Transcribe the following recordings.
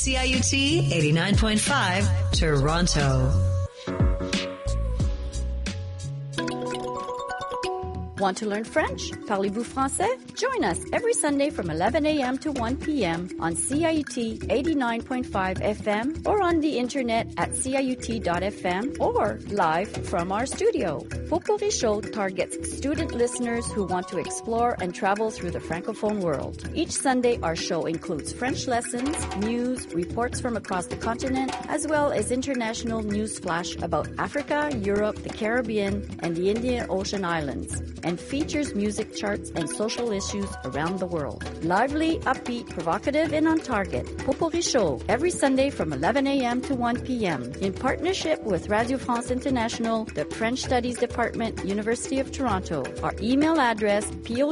CIUT 89.5 Toronto. Want to learn French? Parlez-vous français? Join us every Sunday from 11 a.m. to 1 p.m. on CIUT 89.5 FM or on the internet at ciut.fm or live from our studio. Potpourri Show targets student listeners who want to explore and travel through the Francophone world. Each Sunday, our show includes French lessons, news, reports from across the continent, as well as international news flash about Africa, Europe, the Caribbean, and the Indian Ocean Islands, and features music charts and social issues around the world. Lively, upbeat, provocative, and on target. Potpourri Show, every Sunday from 11 a.m. to 1 p.m. in partnership with Radio France International, the French Studies Department, University of Toronto. Our email address,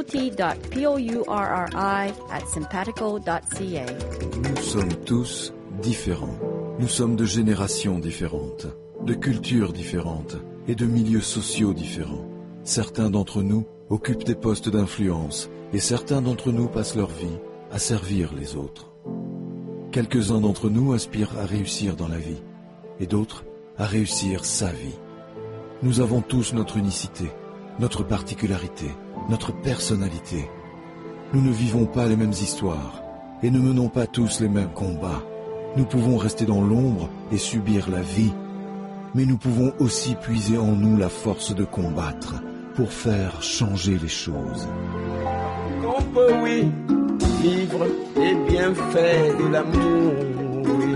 pot.pourri@sympatico.ca. Nous sommes tous différents. Nous sommes de générations différentes, de cultures différentes et de milieux sociaux différents. Certains d'entre nous occupent des postes d'influence et certains d'entre nous passent leur vie à servir les autres. Quelques-uns d'entre nous aspirent à réussir dans la vie et d'autres à réussir sa vie. Nous avons tous notre unicité, notre particularité, notre personnalité. Nous ne vivons pas les mêmes histoires et ne menons pas tous les mêmes combats. Nous pouvons rester dans l'ombre et subir la vie, mais nous pouvons aussi puiser en nous la force de combattre pour faire changer les choses. Qu'on peut, oui, vivre les bienfaits de l'amour, oui.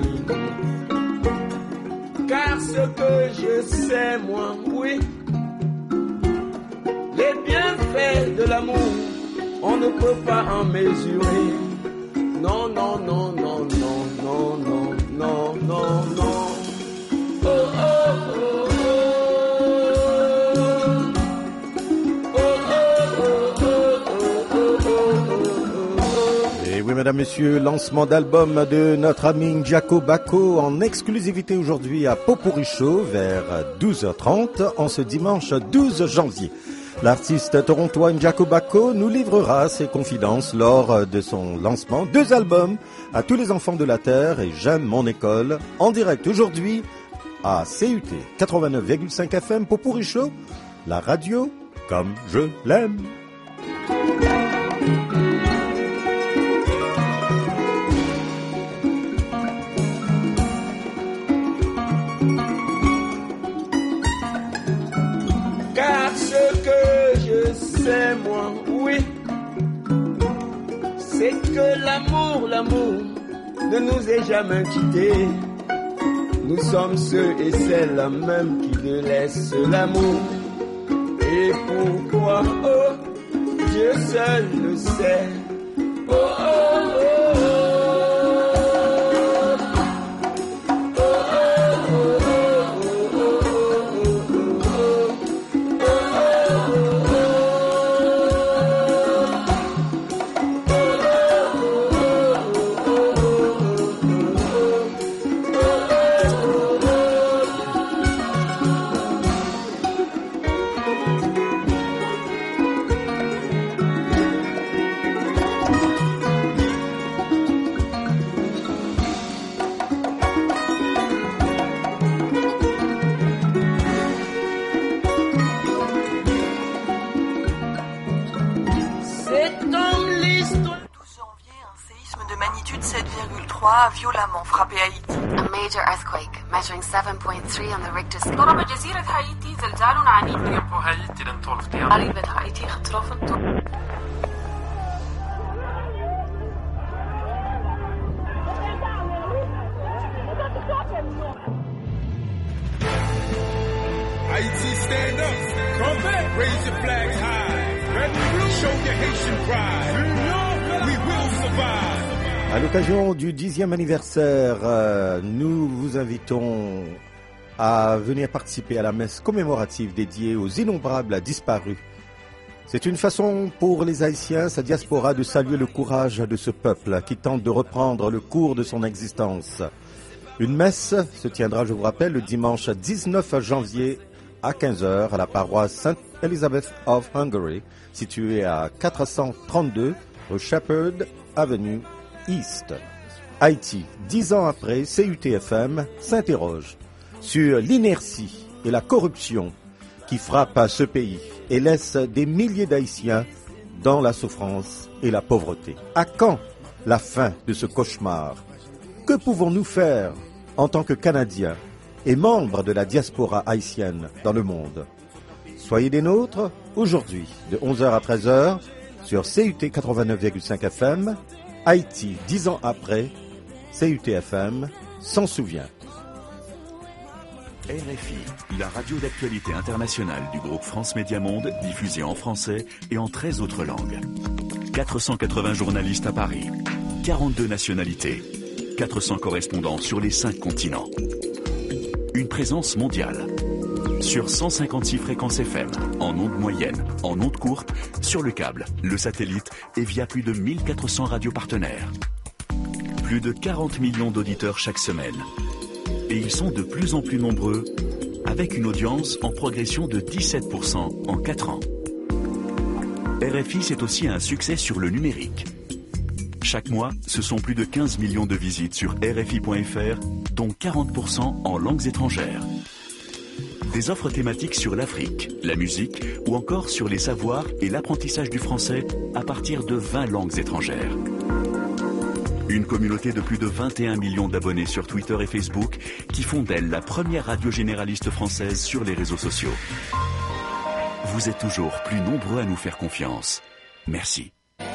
Car ce que je sais, moi, oui, les bienfaits de l'amour, on ne peut pas en mesurer. Non, non, non, non, non, non, non, non, non, non. Oh, oh, oh. Oui, mesdames, messieurs, lancement d'album de notre ami N'Djako Bako en exclusivité aujourd'hui à Potpourri Show vers 12h30 en ce dimanche 12 janvier. L'artiste torontois N'Djako Bako nous livrera ses confidences lors de son lancement. 2 albums à tous les enfants de la Terre et J'aime mon école en direct aujourd'hui à CUT 89,5 FM Potpourri Show, la radio comme je l'aime. C'est moi, oui, c'est que l'amour ne nous est jamais quitté. Nous sommes ceux et celles même qui délaissent l'amour. Et pourquoi, oh, Dieu seul le sait. Oh, oh, oh, oh. violemment frappé Haïti. A major earthquake measuring 7.3 on the Richter scale. ضرب جزيرة هايتي زلزال عنيف. هايتي لن تلف قريبة هايتي اختراف Haiti, stand up, come back, raise your flags high, show your Haitian pride, we will survive. À l'occasion du 10e anniversaire, nous vous invitons à venir participer à la messe commémorative dédiée aux innombrables disparus. C'est une façon pour les Haïtiens, sa diaspora, de saluer le courage de ce peuple qui tente de reprendre le cours de son existence. Une messe se tiendra, je vous rappelle, le dimanche 19 janvier à 15h à la paroisse Saint Elizabeth of Hungary, située à 432 rue Shepherd Avenue East. Haïti, 10 ans après, CUT-FM s'interroge sur l'inertie et la corruption qui frappent à ce pays et laissent des milliers d'Haïtiens dans la souffrance et la pauvreté. À quand la fin de ce cauchemar? Que pouvons-nous faire en tant que Canadiens et membres de la diaspora haïtienne dans le monde? Soyez des nôtres aujourd'hui de 11h à 13h sur CUT 89,5 FM, Haïti 10 ans après, CUT-FM s'en souvient. RFI, la radio d'actualité internationale du groupe France Média Monde, diffusée en français et en 13 autres langues. 480 journalistes à Paris, 42 nationalités, 400 correspondants sur les 5 continents. Une présence mondiale. Sur 156 fréquences FM, en ondes moyennes, en ondes courtes, sur le câble, le satellite et via plus de 1400 radios partenaires. Plus de 40 millions d'auditeurs chaque semaine. Et ils sont de plus en plus nombreux, avec une audience en progression de 17% en 4 ans. RFI, c'est aussi un succès sur le numérique. Chaque mois, ce sont plus de 15 millions de visites sur RFI.fr, dont 40% en langues étrangères. Des offres thématiques sur l'Afrique, la musique ou encore sur les savoirs et l'apprentissage du français à partir de 20 langues étrangères. Une communauté de plus de 21 millions d'abonnés sur Twitter et Facebook qui font d'elle la première radio généraliste française sur les réseaux sociaux. Vous êtes toujours plus nombreux à nous faire confiance. Merci.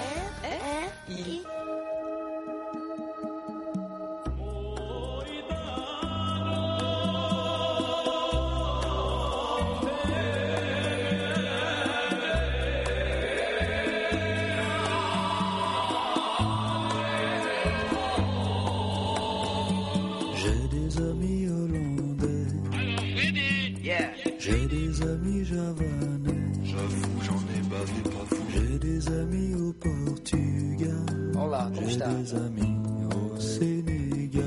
J'ai des amis javanais. J'avoue, j'en ai bavé pas fou. J'ai des amis au Portugal. Olá, como está? J'ai des amis au Sénégal.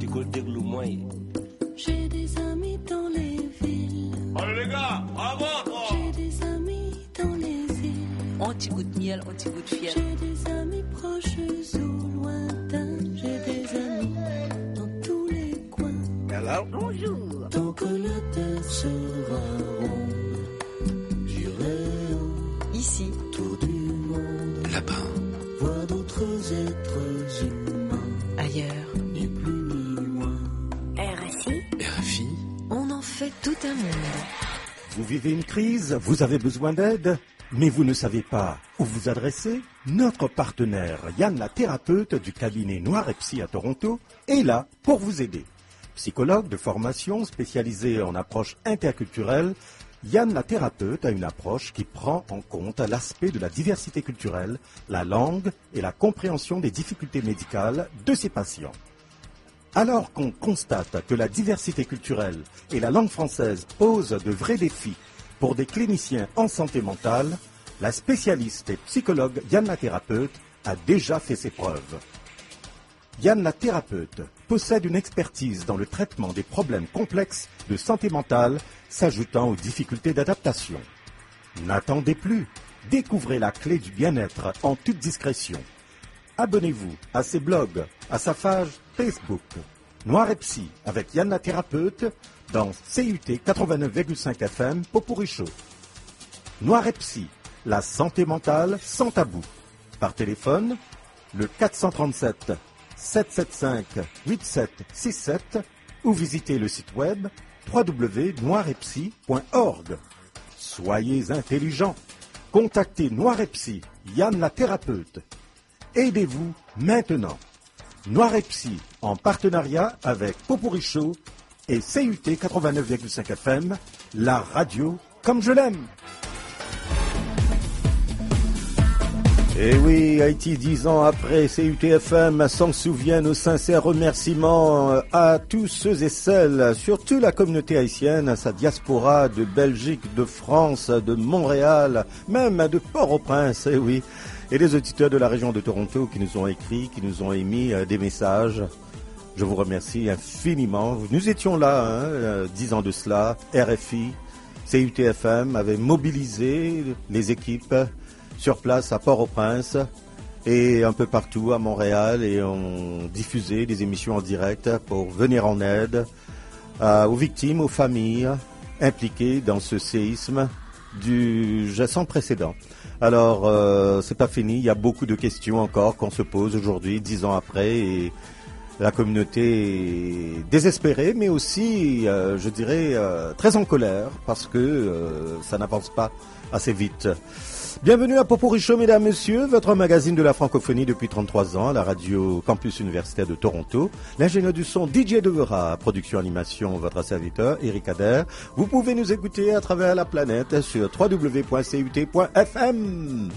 J'ai des amis dans les villes. Allez les gars, bravo! J'ai des amis dans les îles. Un petit goût de miel, un petit goût de fiel. J'ai des amis proches ou lointains. J'ai des amis dans tous les coins. Hello? Bonjour. Tant que la terre sera ronde, j'irai ici, autour du monde. Là-bas, voir d'autres êtres humains. Ailleurs, ni plus ni moins. RFI, on en fait tout un monde. Vous vivez une crise, vous avez besoin d'aide, mais vous ne savez pas où vous adresser? Notre partenaire Yann la thérapeute du cabinet Noir et Psy à Toronto est là pour vous aider. Psychologue de formation spécialisé en approche interculturelle, Yann la thérapeute a une approche qui prend en compte l'aspect de la diversité culturelle, la langue et la compréhension des difficultés médicales de ses patients. Alors qu'on constate que la diversité culturelle et la langue française posent de vrais défis pour des cliniciens en santé mentale, la spécialiste et psychologue Yann la thérapeute a déjà fait ses preuves. Yann la thérapeute possède une expertise dans le traitement des problèmes complexes de santé mentale s'ajoutant aux difficultés d'adaptation. N'attendez plus, découvrez la clé du bien-être en toute discrétion. Abonnez-vous à ses blogs, à sa page Facebook. Noir et Psy avec Yann la thérapeute dans CUT 89,5 FM Poporichaud. Noir et Psy, la santé mentale sans tabou. Par téléphone, le 437 775 8767 ou visitez le site web www.noiretpsy.org. Soyez intelligents. Contactez Noir et Psy, Yann la thérapeute. Aidez-vous maintenant. Noir et Psy en partenariat avec Poporichaud et CUT 89,5 FM, la radio comme je l'aime. Et oui, Haïti, 10 ans après, CUT-FM s'en souvient. Nos sincères remerciements à tous ceux et celles, surtout la communauté haïtienne, sa diaspora de Belgique, de France, de Montréal, même de Port-au-Prince, et oui, et les auditeurs de la région de Toronto qui nous ont écrit, qui nous ont émis des messages. Je vous remercie infiniment. Nous étions là, 10 ans de cela, RFI, CUT-FM avait mobilisé les équipes sur place à Port-au-Prince et un peu partout à Montréal, et ont diffusé des émissions en direct pour venir en aide aux victimes, aux familles impliquées dans ce séisme sans précédent. Alors, c'est pas fini, il y a beaucoup de questions encore qu'on se pose aujourd'hui, 10 ans après, et la communauté est désespérée, mais aussi, je dirais, très en colère, parce que ça n'avance pas assez vite. Bienvenue à Popurrí Show, mesdames, messieurs, votre magazine de la francophonie depuis 33 ans, à la radio Campus Universitaire de Toronto. L'ingénieur du son DJ Devera, production animation, votre serviteur Eric Adair. Vous pouvez nous écouter à travers la planète sur www.cut.fm.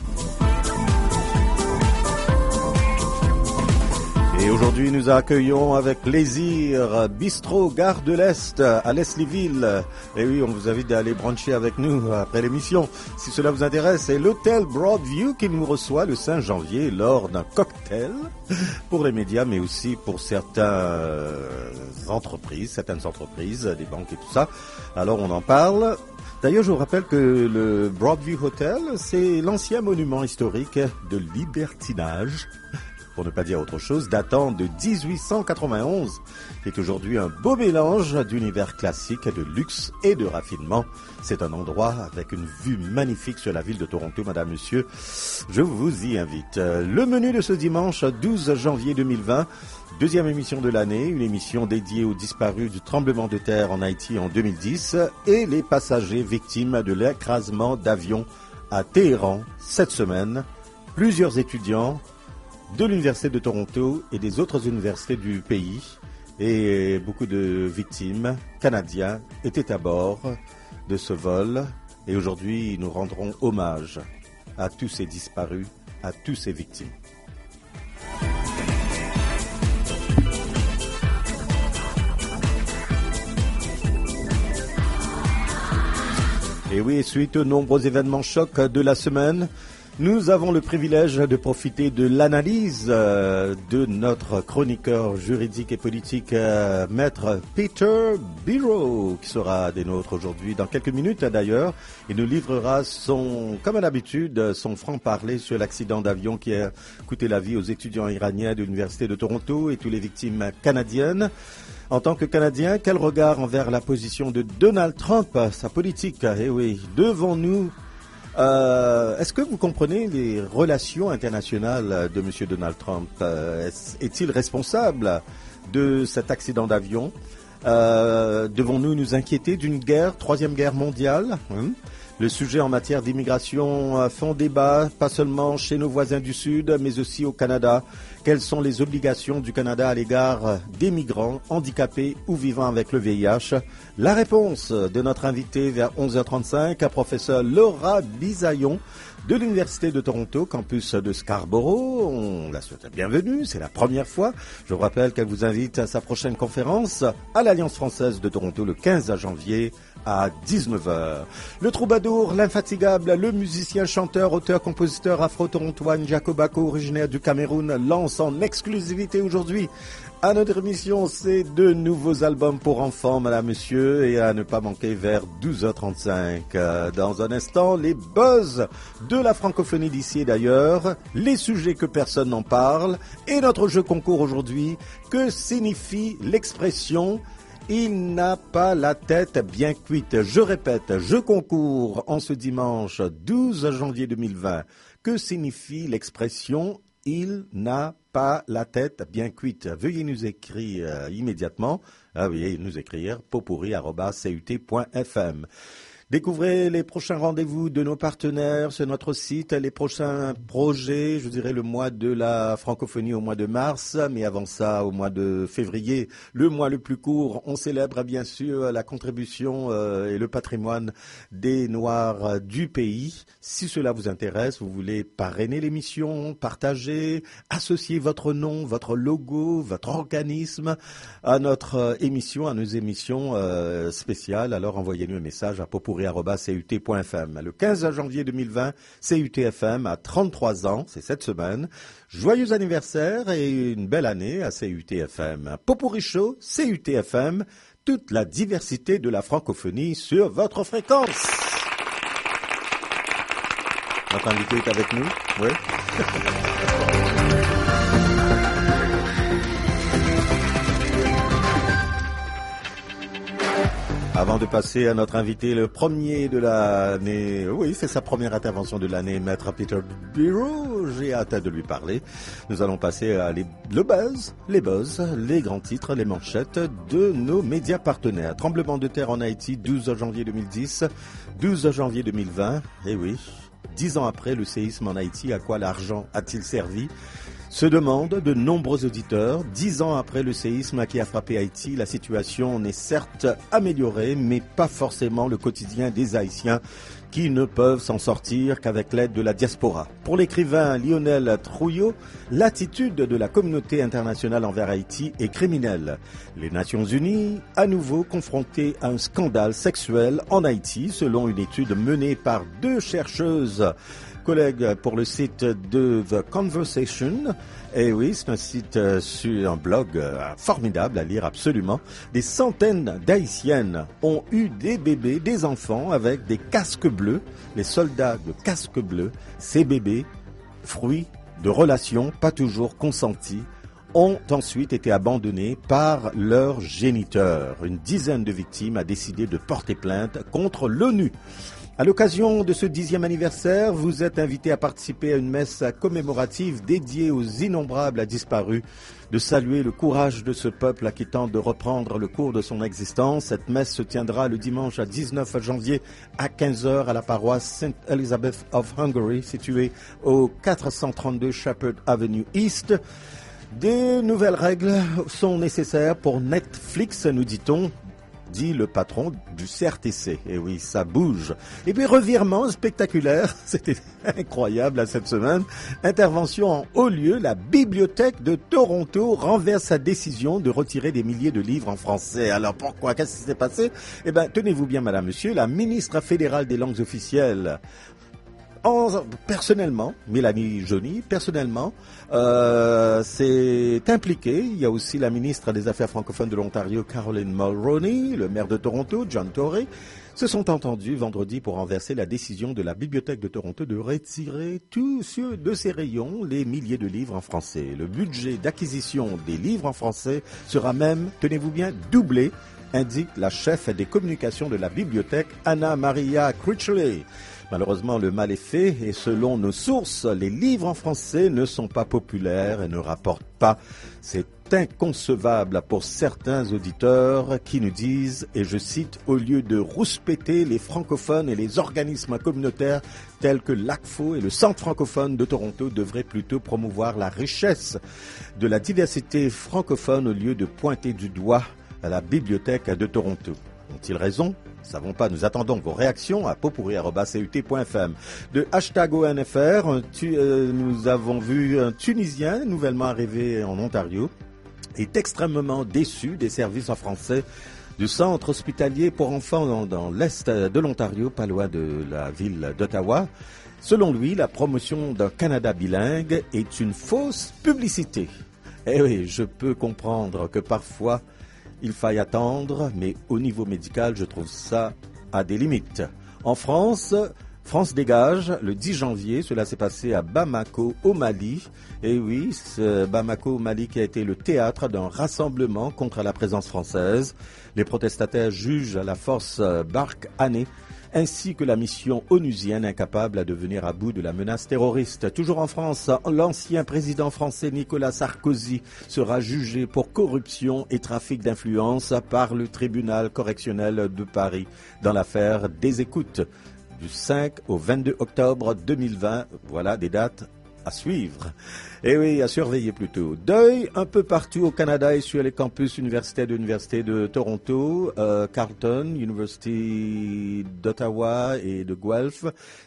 Et aujourd'hui, nous accueillons avec plaisir Bistrot Gare de l'Est à Leslieville. Et oui, on vous invite d'aller bruncher avec nous après l'émission. Si cela vous intéresse, c'est l'hôtel Broadview qui nous reçoit le 5 janvier lors d'un cocktail pour les médias, mais aussi pour certaines entreprises, des banques et tout ça. Alors, on en parle. D'ailleurs, je vous rappelle que le Broadview Hotel, c'est l'ancien monument historique de libertinage, pour ne pas dire autre chose, datant de 1891, qui est aujourd'hui un beau mélange d'univers classique, de luxe et de raffinement. C'est un endroit avec une vue magnifique sur la ville de Toronto, madame, monsieur. Je vous y invite. Le menu de ce dimanche 12 janvier 2020, deuxième émission de l'année, une émission dédiée aux disparus du tremblement de terre en Haïti en 2010 et les passagers victimes de l'écrasement d'avions à Téhéran cette semaine. Plusieurs étudiants de l'Université de Toronto et des autres universités du pays et beaucoup de victimes canadiens étaient à bord de ce vol. Et aujourd'hui, nous rendrons hommage à tous ces disparus, à tous ces victimes. Et oui, suite aux nombreux événements chocs de la semaine, nous avons le privilège de profiter de l'analyse de notre chroniqueur juridique et politique, maître Peter Biro, qui sera des nôtres aujourd'hui dans quelques minutes d'ailleurs. Il nous livrera comme à l'habitude, son franc-parler sur l'accident d'avion qui a coûté la vie aux étudiants iraniens de l'Université de Toronto et toutes les victimes canadiennes. En tant que Canadien, quel regard envers la position de Donald Trump, sa politique? Eh oui, devons-nous... est-ce que vous comprenez les relations internationales de M. Donald Trump? Est-il responsable de cet accident d'avion? Devons-nous nous inquiéter d'une guerre, troisième guerre mondiale? Le sujet en matière d'immigration font débat, pas seulement chez nos voisins du Sud, mais aussi au Canada. Quelles sont les obligations du Canada à l'égard des migrants, handicapés ou vivant avec le VIH? La réponse de notre invité vers 11h35, professeur Laura Bisaillon de l'Université de Toronto, campus de Scarborough. On la souhaite la bienvenue, c'est la première fois. Je vous rappelle qu'elle vous invite à sa prochaine conférence à l'Alliance française de Toronto le 15 janvier à 19h. Le troubadour, l'infatigable, le musicien, chanteur, auteur, compositeur afro-torontois Jaco Bako, originaire du Cameroun, lance en exclusivité aujourd'hui à notre émission ces deux nouveaux albums pour enfants, madame, monsieur, et à ne pas manquer vers 12h35. Dans un instant, les buzz de la francophonie d'ici et d'ailleurs, les sujets que personne n'en parle, et notre jeu concours aujourd'hui, que signifie l'expression « Il n'a pas la tête bien cuite ». Je répète, jeu concours en ce dimanche 12 janvier 2020. Que signifie l'expression « Il n'a pas la tête bien cuite ». Veuillez nous écrire immédiatement. Veuillez nous écrire popurrí@cut.fm. Découvrez les prochains rendez-vous de nos partenaires sur notre site, les prochains projets, je dirais le mois de la francophonie au mois de mars, mais avant ça au mois de février, le mois le plus court, on célèbre bien sûr la contribution et le patrimoine des Noirs du pays. Si cela vous intéresse, vous voulez parrainer l'émission, partager, associer votre nom, votre logo, votre organisme à notre émission, à nos émissions spéciales, alors envoyez-nous un message à popurrí@cut.fm. Le 15 janvier 2020, CUTFM a 33 ans, c'est cette semaine. Joyeux anniversaire et une belle année à CUTFM. Popurrí Show, CUTFM, toute la diversité de la francophonie sur votre fréquence. Notre invité est avec nous. Oui. Avant de passer à notre invité, le premier de l'année, oui, c'est sa première intervention de l'année, Maître Peter Bureau, j'ai hâte de lui parler. Nous allons passer à le buzz, les grands titres, les manchettes de nos médias partenaires. Tremblement de terre en Haïti, 12 janvier 2010, 12 janvier 2020, et oui, 10 ans après le séisme en Haïti, à quoi l'argent a-t-il servi ? Se demandent de nombreux auditeurs. 10 ans après le séisme qui a frappé Haïti, la situation n'est certes améliorée, mais pas forcément le quotidien des Haïtiens qui ne peuvent s'en sortir qu'avec l'aide de la diaspora. Pour l'écrivain Lionel Trouillot, l'attitude de la communauté internationale envers Haïti est criminelle. Les Nations Unies, à nouveau confrontées à un scandale sexuel en Haïti, selon une étude menée par 2 chercheuses collègues pour le site de The Conversation. Et oui, c'est un site sur un blog formidable à lire absolument. Des centaines d'Haïtiennes ont eu des bébés, des enfants avec des casques bleus. Les soldats de casques bleus, ces bébés, fruits de relations pas toujours consenties, ont ensuite été abandonnés par leurs géniteurs. Une dizaine de victimes a décidé de porter plainte contre l'ONU. À l'occasion de ce 10e anniversaire, vous êtes invité à participer à une messe commémorative dédiée aux innombrables disparus, de saluer le courage de ce peuple qui tente de reprendre le cours de son existence. Cette messe se tiendra le dimanche 19 janvier à 15h à la paroisse St. Elizabeth of Hungary, située au 432 Shepherd Avenue East. Des nouvelles règles sont nécessaires pour Netflix, nous dit-on, dit le patron du CRTC. Et oui, ça bouge. Et puis, revirement spectaculaire, c'était incroyable cette semaine. Intervention en haut lieu, la Bibliothèque de Toronto renverse sa décision de retirer des milliers de livres en français. Alors pourquoi? Qu'est-ce qui s'est passé? Eh bien, tenez-vous bien, madame, monsieur, la ministre fédérale des langues officielles, personnellement, Mélanie Joly, s'est impliquée. Il y a aussi la ministre des Affaires francophones de l'Ontario, Caroline Mulroney, le maire de Toronto, John Tory, se sont entendus vendredi pour renverser la décision de la Bibliothèque de Toronto de retirer de ses rayons les milliers de livres en français. Le budget d'acquisition des livres en français sera même, tenez-vous bien, doublé, indique la chef des communications de la bibliothèque, Anna Maria Critchley. Malheureusement, le mal est fait et selon nos sources, les livres en français ne sont pas populaires et ne rapportent pas. C'est inconcevable pour certains auditeurs qui nous disent, et je cite, au lieu de rouspéter les francophones et les organismes communautaires tels que l'ACFO et le Centre francophone de Toronto devraient plutôt promouvoir la richesse de la diversité francophone au lieu de pointer du doigt à la Bibliothèque de Toronto. Ont-ils raison? Nous ne savons pas. Nous attendons vos réactions à potpourri@cut.fm. De #ONFR, nous avons vu un Tunisien nouvellement arrivé en Ontario est extrêmement déçu des services en français du centre hospitalier pour enfants dans l'est de l'Ontario, pas loin de la ville d'Ottawa. Selon lui, la promotion d'un Canada bilingue est une fausse publicité. Eh oui, je peux comprendre que parfois il faille attendre, mais au niveau médical, je trouve ça à des limites. En France, France dégage, le 10 janvier, cela s'est passé à Bamako, au Mali. Et oui, Bamako, au Mali, qui a été le théâtre d'un rassemblement contre la présence française. Les protestataires jugent la force Barkhane ainsi que la mission onusienne incapable de venir à bout de la menace terroriste. Toujours en France, l'ancien président français Nicolas Sarkozy sera jugé pour corruption et trafic d'influence par le tribunal correctionnel de Paris dans l'affaire des écoutes du 5 au 22 octobre 2020. Voilà des dates à suivre. Et oui, à surveiller plutôt. Deuil un peu partout au Canada et sur les campus universitaires de l'Université de Toronto, Carleton, University d'Ottawa et de Guelph.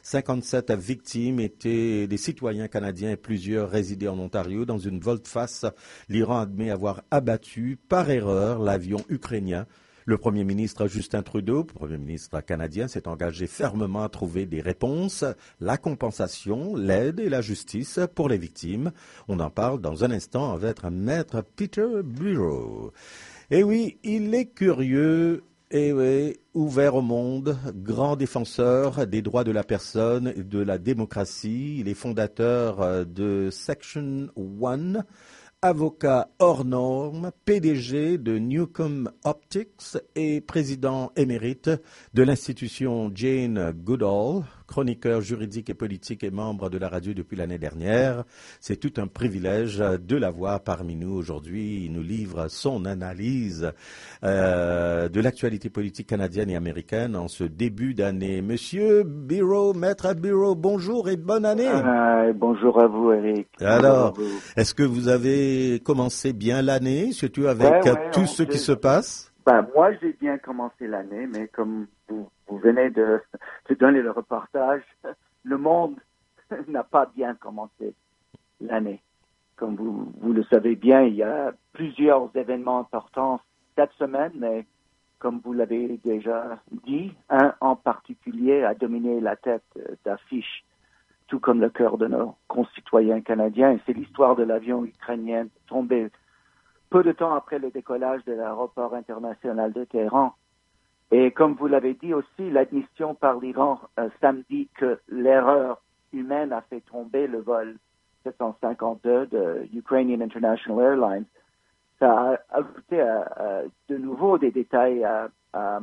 57 victimes étaient des citoyens canadiens et plusieurs résidaient en Ontario. Dans une volte-face, l'Iran admet avoir abattu par erreur l'avion ukrainien. Le Premier ministre Justin Trudeau, Premier ministre canadien, s'est engagé fermement à trouver des réponses, la compensation, l'aide et la justice pour les victimes. On en parle dans un instant avec Maître Peter Bureau. Et oui, il est curieux Et oui, ouvert au monde, grand défenseur des droits de la personne et de la démocratie, il est fondateur de Section 1, avocat hors norme, PDG de Newcomb Optics et président émérite de l'institution Jane Goodall, chroniqueur juridique et politique et membre de la radio depuis l'année dernière. C'est tout un privilège de l'avoir parmi nous aujourd'hui. Il nous livre son analyse de l'actualité politique canadienne et américaine en ce début d'année. Monsieur Biro, Maître Biro, bonjour et bonne année. Bonjour à vous, Eric. Alors, est-ce que vous avez commencé bien l'année, surtout avec tout ce qui se passe? Moi, j'ai bien commencé l'année, mais comme vous venez de donner le reportage, le monde n'a pas bien commencé l'année. Comme vous le savez bien, il y a plusieurs événements importants cette semaine, mais comme vous l'avez déjà dit, un en particulier a dominé la tête d'affiche, tout comme le cœur de nos concitoyens canadiens. Et c'est l'histoire de l'avion ukrainien tombé peu de temps après le décollage de l'aéroport international de Téhéran. Et comme vous l'avez dit aussi, l'admission par l'Iran samedi que l'erreur humaine a fait tomber le vol 752 de Ukrainian International Airlines, ça a ajouté de nouveau des détails à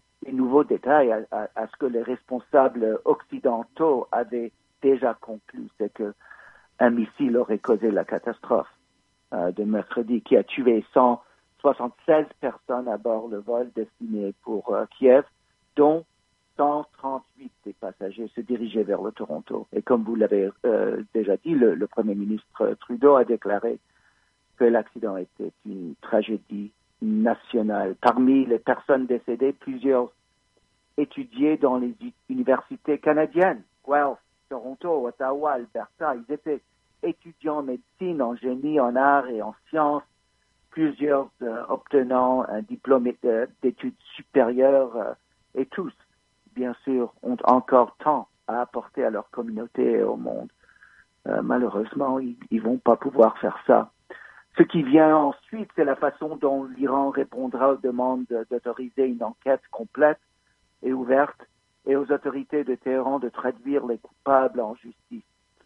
ce que les responsables occidentaux avaient déjà conclu, c'est que un missile aurait causé la catastrophe de mercredi qui a tué 176 personnes à bord le vol destiné pour Kiev, dont 138 des passagers se dirigeaient vers le Toronto. Et comme vous l'avez déjà dit, le Premier ministre Trudeau a déclaré que l'accident était une tragédie nationale. Parmi les personnes décédées, plusieurs étudiaient dans les universités canadiennes, Guelph, Toronto, Ottawa, Alberta. Ils étaient étudiants en médecine, en génie, en arts et en sciences, plusieurs obtenant un diplôme d'études supérieures et tous, bien sûr, ont encore tant à apporter à leur communauté et au monde. Malheureusement, ils vont pas pouvoir faire ça. Ce qui vient ensuite, c'est la façon dont l'Iran répondra aux demandes d'autoriser une enquête complète et ouverte et aux autorités de Téhéran de traduire les coupables en justice.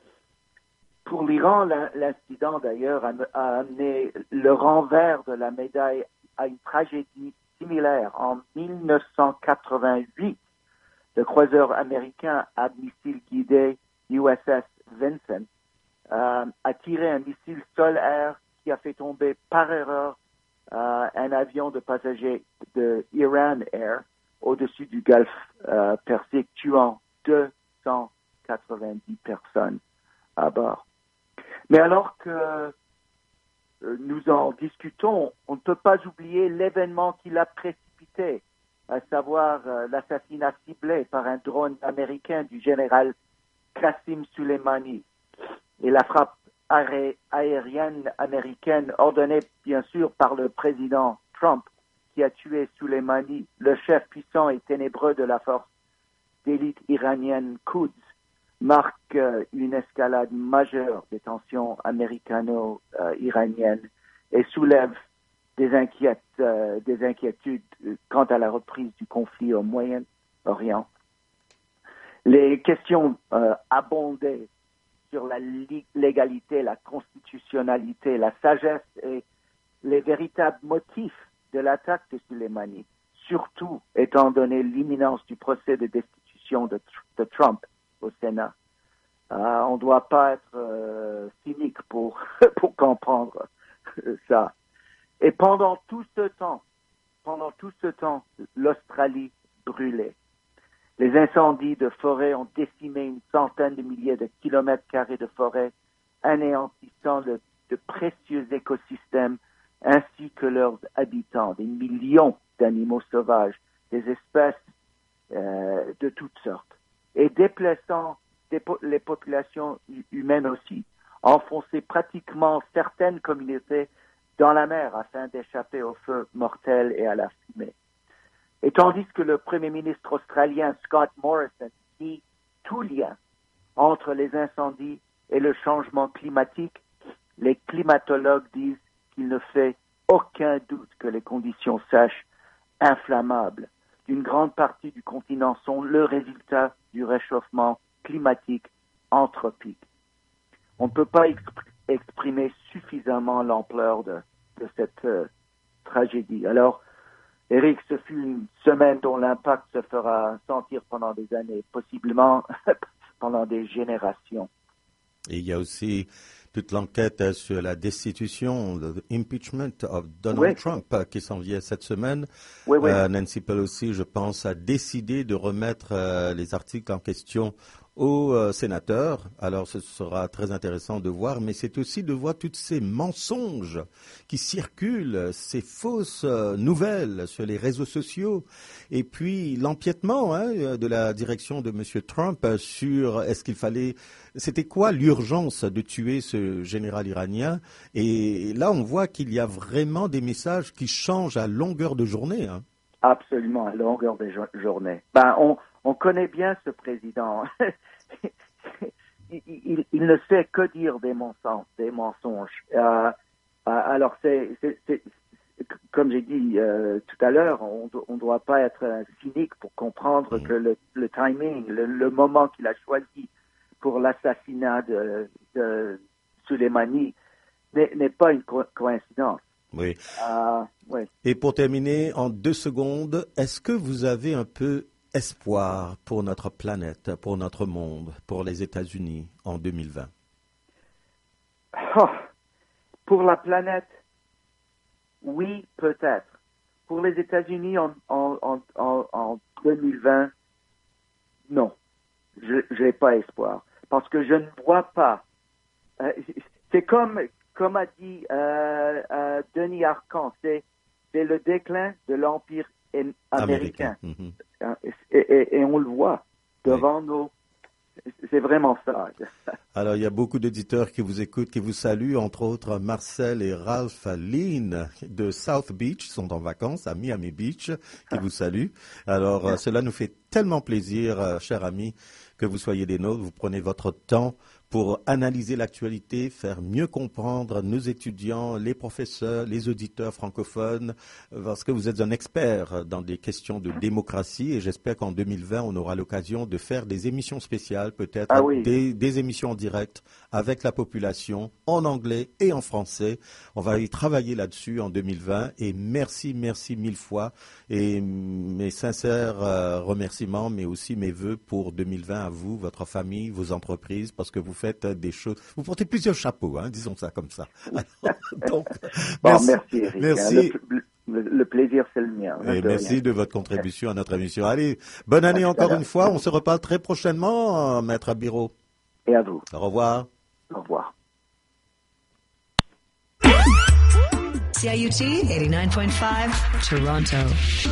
Pour l'Iran, l'incident d'ailleurs a amené le renvers de la médaille à une tragédie similaire. En 1988, le croiseur américain à missile guidé USS Vincent a tiré un missile sol-air qui a fait tomber par erreur un avion de passagers de Iran Air au-dessus du Golfe Persique, tuant 290 personnes à bord. Mais alors que nous en discutons, on ne peut pas oublier l'événement qui l'a précipité, à savoir l'assassinat ciblé par un drone américain du général Qasem Soleimani et la frappe aérienne américaine ordonnée bien sûr par le président Trump qui a tué Soleimani, le chef puissant et ténébreux de la force d'élite iranienne Quds, marque une escalade majeure des tensions américano-iraniennes et soulève des inquiétudes quant à la reprise du conflit au Moyen-Orient. Les questions abondaient sur la légalité, la constitutionnalité, la sagesse et les véritables motifs de l'attaque de Soleimani, surtout étant donné l'imminence du procès de destitution de Trump au Sénat. On ne doit pas être cynique pour comprendre ça. Et pendant tout ce temps, l'Australie brûlait. Les incendies de forêt ont décimé une centaine de milliers de kilomètres carrés de forêt, anéantissant de précieux écosystèmes ainsi que leurs habitants, des millions d'animaux sauvages, des espèces de toutes sortes, et déplaçant les populations humaines aussi, enfoncer pratiquement certaines communautés dans la mer afin d'échapper au feu mortel et à la fumée. Et tandis que le Premier ministre australien Scott Morrison nie tout lien entre les incendies et le changement climatique, les climatologues disent qu'il ne fait aucun doute que les conditions sèches, inflammables, d'une grande partie du continent sont le résultat du réchauffement climatique anthropique. On ne peut pas exprimer suffisamment l'ampleur de cette tragédie. Alors, Eric, ce fut une semaine dont l'impact se fera sentir pendant des années, possiblement pendant des générations. Et il y a aussi toute l'enquête sur la destitution, l'impeachment of Donald Trump qui s'en vient cette semaine. Nancy Pelosi, je pense, a décidé de remettre les articles en question aux sénateurs. Alors ce sera très intéressant de voir, mais c'est aussi de voir tous ces mensonges qui circulent, ces fausses nouvelles sur les réseaux sociaux, et puis l'empiètement de la direction de M. Trump sur c'était quoi l'urgence de tuer ce général iranien. Et là on voit qu'il y a vraiment des messages qui changent à longueur de journée. Absolument, à longueur de journée. On connaît bien ce président. il ne sait que dire des mensonges. Alors, c'est comme j'ai dit tout à l'heure, on ne doit pas être cynique pour comprendre que le timing, le moment qu'il a choisi pour l'assassinat de Soleimani n'est pas une coïncidence. Oui. Et pour terminer, en 2 secondes, est-ce que vous avez un peu espoir pour notre planète, pour notre monde, pour les États-Unis en 2020? Pour la planète, oui, peut-être. Pour les États-Unis en 2020, non. Je n'ai pas espoir. Parce que je ne vois pas. C'est comme a dit Denis Arcand, c'est le déclin de l'Empire américain. Et on le voit devant nous. C'est vraiment ça. Alors, il y a beaucoup d'auditeurs qui vous écoutent, qui vous saluent, entre autres Marcel et Ralph Lynn de South Beach, sont en vacances à Miami Beach, qui vous saluent. Alors, cela nous fait tellement plaisir, chers amis, que vous soyez des nôtres. Vous prenez votre temps pour analyser l'actualité, faire mieux comprendre nos étudiants, les professeurs, les auditeurs francophones, parce que vous êtes un expert dans des questions de démocratie, et j'espère qu'en 2020, on aura l'occasion de faire des émissions spéciales, peut-être des émissions en direct avec la population, en anglais et en français. On va y travailler là-dessus en 2020, et merci mille fois, et mes sincères remerciements, mais aussi mes vœux pour 2020 à vous, votre famille, vos entreprises, parce que vous faites des choses. Vous portez plusieurs chapeaux, disons ça comme ça. Alors, donc, merci Eric. Merci. Le plaisir, c'est le mien. Et merci de votre contribution à notre émission. Allez, bonne année encore une fois. On se reparle très prochainement, Maître Biro. Et à vous. Au revoir. Au revoir. CIUT 89.5 Toronto.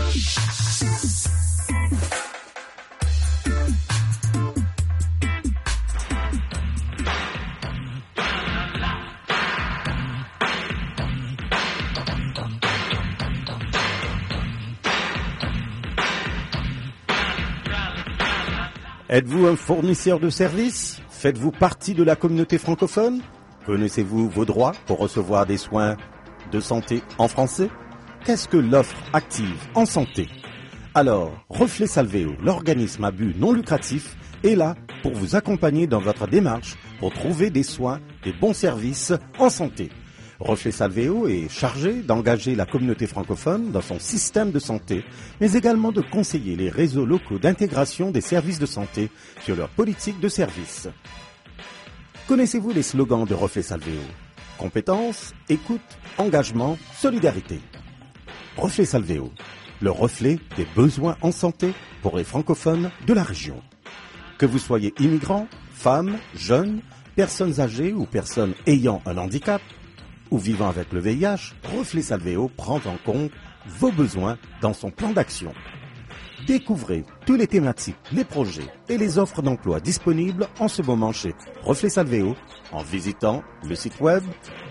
Êtes-vous un fournisseur de services? Faites-vous partie de la communauté francophone? Connaissez-vous vos droits pour recevoir des soins de santé en français? Qu'est-ce que l'offre active en santé? Alors, Reflet Salvéo, l'organisme à but non lucratif, est là pour vous accompagner dans votre démarche pour trouver des soins et bons services en santé. Reflet Salvéo est chargé d'engager la communauté francophone dans son système de santé, mais également de conseiller les réseaux locaux d'intégration des services de santé sur leur politique de service. Connaissez-vous les slogans de Reflet Salvéo? Compétence, écoute, engagement, solidarité. Reflet Salvéo, le reflet des besoins en santé pour les francophones de la région. Que vous soyez immigrants, femmes, jeunes, personnes âgées ou personnes ayant un handicap, ou vivant avec le VIH, Reflet Salvéo prend en compte vos besoins dans son plan d'action. Découvrez tous les thématiques, les projets et les offres d'emploi disponibles en ce moment chez Reflet Salvéo en visitant le site web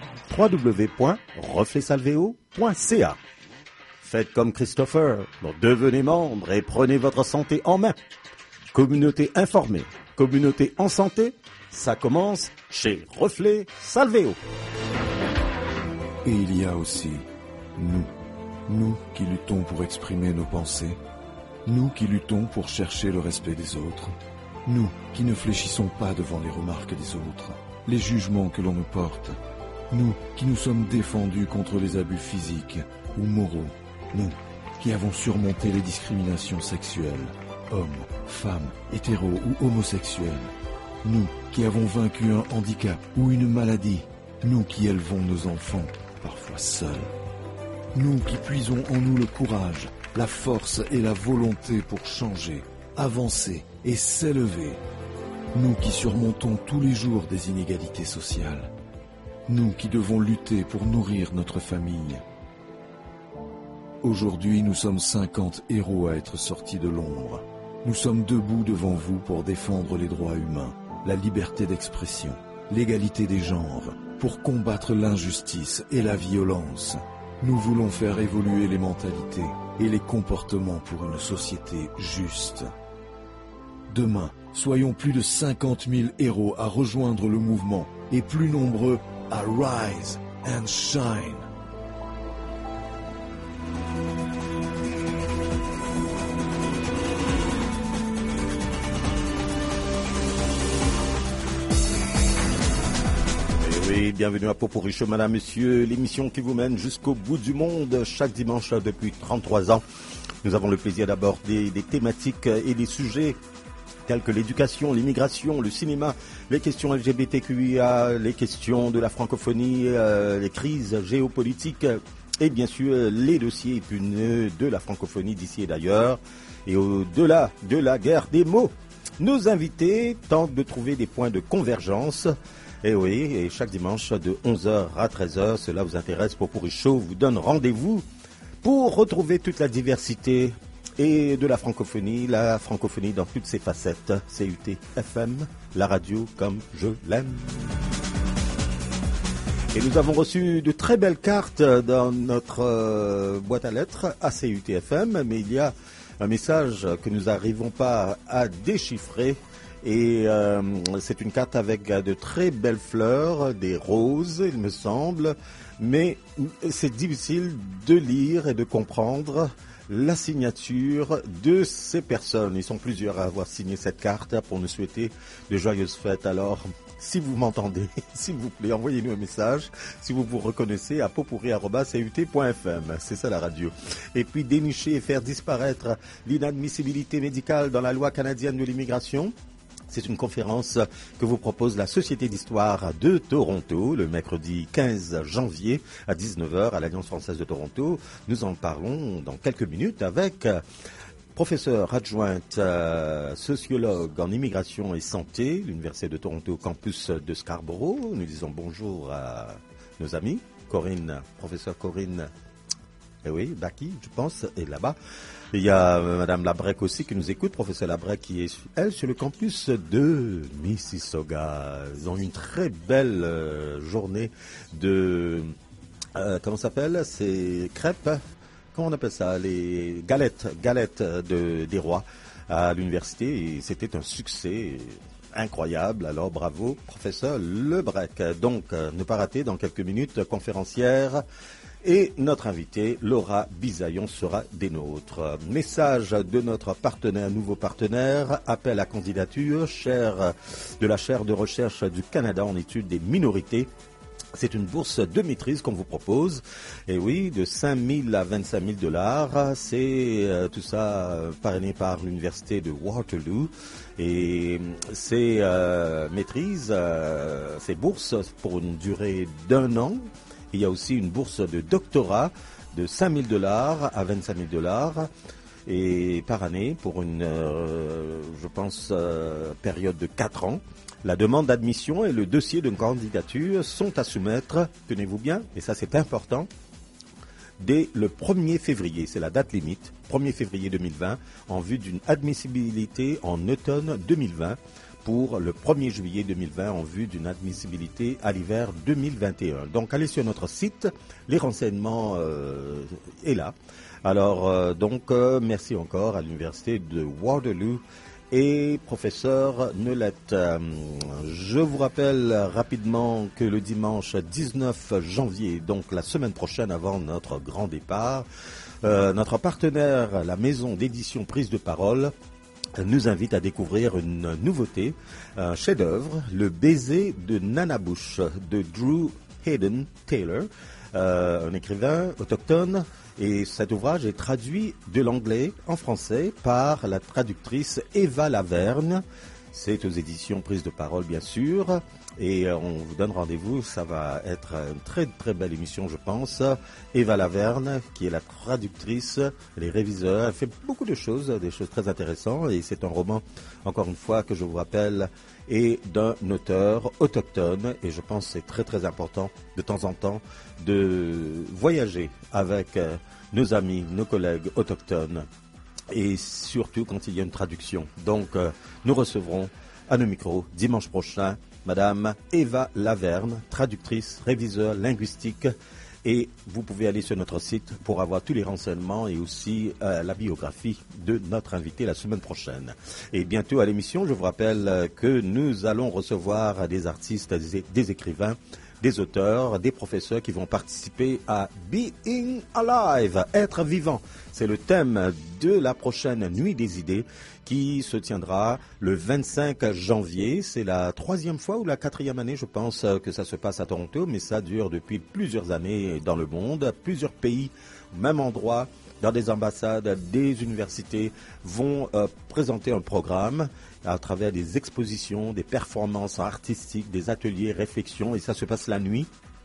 www.refletsalvéo.ca. Faites comme Christopher, devenez membre et prenez votre santé en main. Communauté informée, communauté en santé, ça commence chez Reflet Salvéo. Et il y a aussi nous qui luttons pour exprimer nos pensées, Nous qui luttons pour chercher le respect des autres. Nous qui ne fléchissons pas devant les remarques des autres, les jugements que l'on nous porte. Nous qui nous sommes défendus contre les abus physiques ou moraux. Nous qui avons surmonté les discriminations sexuelles, hommes, femmes, hétéros ou homosexuels. Nous qui avons vaincu un handicap ou une maladie. Nous qui élevons nos enfants, parfois seuls. Nous qui puisons en nous le courage, la force et la volonté pour changer, avancer et s'élever. Nous qui surmontons tous les jours des inégalités sociales. Nous qui devons lutter pour nourrir notre famille. Aujourd'hui, nous sommes 50 héros à être sortis de l'ombre. Nous sommes debout devant vous pour défendre les droits humains, la liberté d'expression, l'égalité des genres, pour combattre l'injustice et la violence. Nous voulons faire évoluer les mentalités et les comportements pour une société juste. Demain, soyons plus de 50 000 héros à rejoindre le mouvement et plus nombreux à rise and shine. Et bienvenue à Poporicho, madame, monsieur, l'émission qui vous mène jusqu'au bout du monde chaque dimanche depuis 33 ans. Nous avons le plaisir d'aborder des thématiques et des sujets tels que l'éducation, l'immigration, le cinéma, les questions LGBTQIA, les questions de la francophonie, les crises géopolitiques et bien sûr les dossiers épineux de la francophonie d'ici et d'ailleurs et au-delà de la guerre des mots. Nos invités tentent de trouver des points de convergence. Et oui, et chaque dimanche de 11h à 13h, cela vous intéresse, Poporicho vous donne rendez-vous pour retrouver toute la diversité et de la francophonie dans toutes ses facettes. CUT FM, la radio comme je l'aime. Et nous avons reçu de très belles cartes dans notre boîte à lettres à CUT FM, mais il y a un message que nous n'arrivons pas à déchiffrer. Et c'est une carte avec de très belles fleurs, des roses, il me semble, mais c'est difficile de lire et de comprendre la signature de ces personnes. Ils sont plusieurs à avoir signé cette carte pour nous souhaiter de joyeuses fêtes. Alors, si vous m'entendez, s'il vous plaît, envoyez-nous un message si vous vous reconnaissez à popurri@cut.fm. C'est ça la radio. Et puis dénicher et faire disparaître l'inadmissibilité médicale dans la loi canadienne de l'immigration. C'est une conférence que vous propose la Société d'Histoire de Toronto le mercredi 15 janvier à 19h à l'Alliance française de Toronto. Nous en parlons dans quelques minutes avec professeure adjointe sociologue en immigration et santé, l'Université de Toronto, campus de Scarborough. Nous disons bonjour à nos amis. Professeure Corinne, Baki, je pense, est là-bas. Il y a Madame Labrec aussi qui nous écoute, professeur Labrec qui est, elle, sur le campus de Mississauga. Ils ont eu une très belle journée de... comment ça s'appelle? C'est crêpes? Comment on appelle ça? Les galettes des rois à l'université. Et c'était un succès incroyable. Alors bravo, professeur Labrec. Donc, ne pas rater dans quelques minutes, conférencière. Et notre invité, Laura Bisaillon, sera des nôtres. Message de notre nouveau partenaire, appel à candidature, de la chaire de recherche du Canada en études des minorités. C'est une bourse de maîtrise qu'on vous propose. Et oui, de 5 000 à 25 000 $. C'est tout ça parrainé par l'université de Waterloo. Et ces maîtrises, ces bourses pour une durée d'1 an. Il y a aussi une bourse de doctorat de 5 000 $ à 25 000 $ et par année pour une, je pense, période de 4 ans. La demande d'admission et le dossier de candidature sont à soumettre, tenez-vous bien, et ça c'est important, dès le 1er février, c'est la date limite, 1er février 2020, en vue d'une admissibilité en automne 2020. Pour le 1er juillet 2020 en vue d'une admissibilité à l'hiver 2021. Donc allez sur notre site, les renseignements est là. Alors merci encore à l'université de Waterloo et professeur Nolette. Je vous rappelle rapidement que le dimanche 19 janvier, donc la semaine prochaine avant notre grand départ, Notre partenaire, la maison d'édition Prise de Parole, nous invite à découvrir une nouveauté, un chef-d'œuvre, Le baiser de Nana Bush de Drew Hayden Taylor, un écrivain autochtone. Et cet ouvrage est traduit de l'anglais en français par la traductrice Eva Laverne. C'est aux éditions Prise de Parole, bien sûr. Et on vous donne rendez-vous. Ça va être une très, très belle émission, je pense. Eva Laverne, qui est la traductrice, les réviseurs. Elle fait beaucoup de choses, des choses très intéressantes. Et c'est un roman, encore une fois, que je vous rappelle, est d'un auteur autochtone. Et je pense que c'est très, très important, de temps en temps, de voyager avec nos amis, nos collègues autochtones. Et surtout quand il y a une traduction. Donc, nous recevrons à nos micros, dimanche prochain, Madame Eva Laverne, traductrice, réviseur linguistique. Et vous pouvez aller sur notre site pour avoir tous les renseignements et aussi la biographie de notre invité la semaine prochaine. Et bientôt à l'émission, je vous rappelle que nous allons recevoir des artistes, des écrivains, des auteurs, des professeurs qui vont participer à Being Alive, être vivant. C'est le thème de la prochaine Nuit des idées qui se tiendra le 25 janvier. C'est la 3e fois ou la 4e année, je pense, que ça se passe à Toronto, mais ça dure depuis plusieurs années dans le monde. Plusieurs pays, même endroit, dans des ambassades, des universités, vont présenter un programme à travers des expositions, des performances artistiques, des ateliers, réflexions, et ça se passe la nuit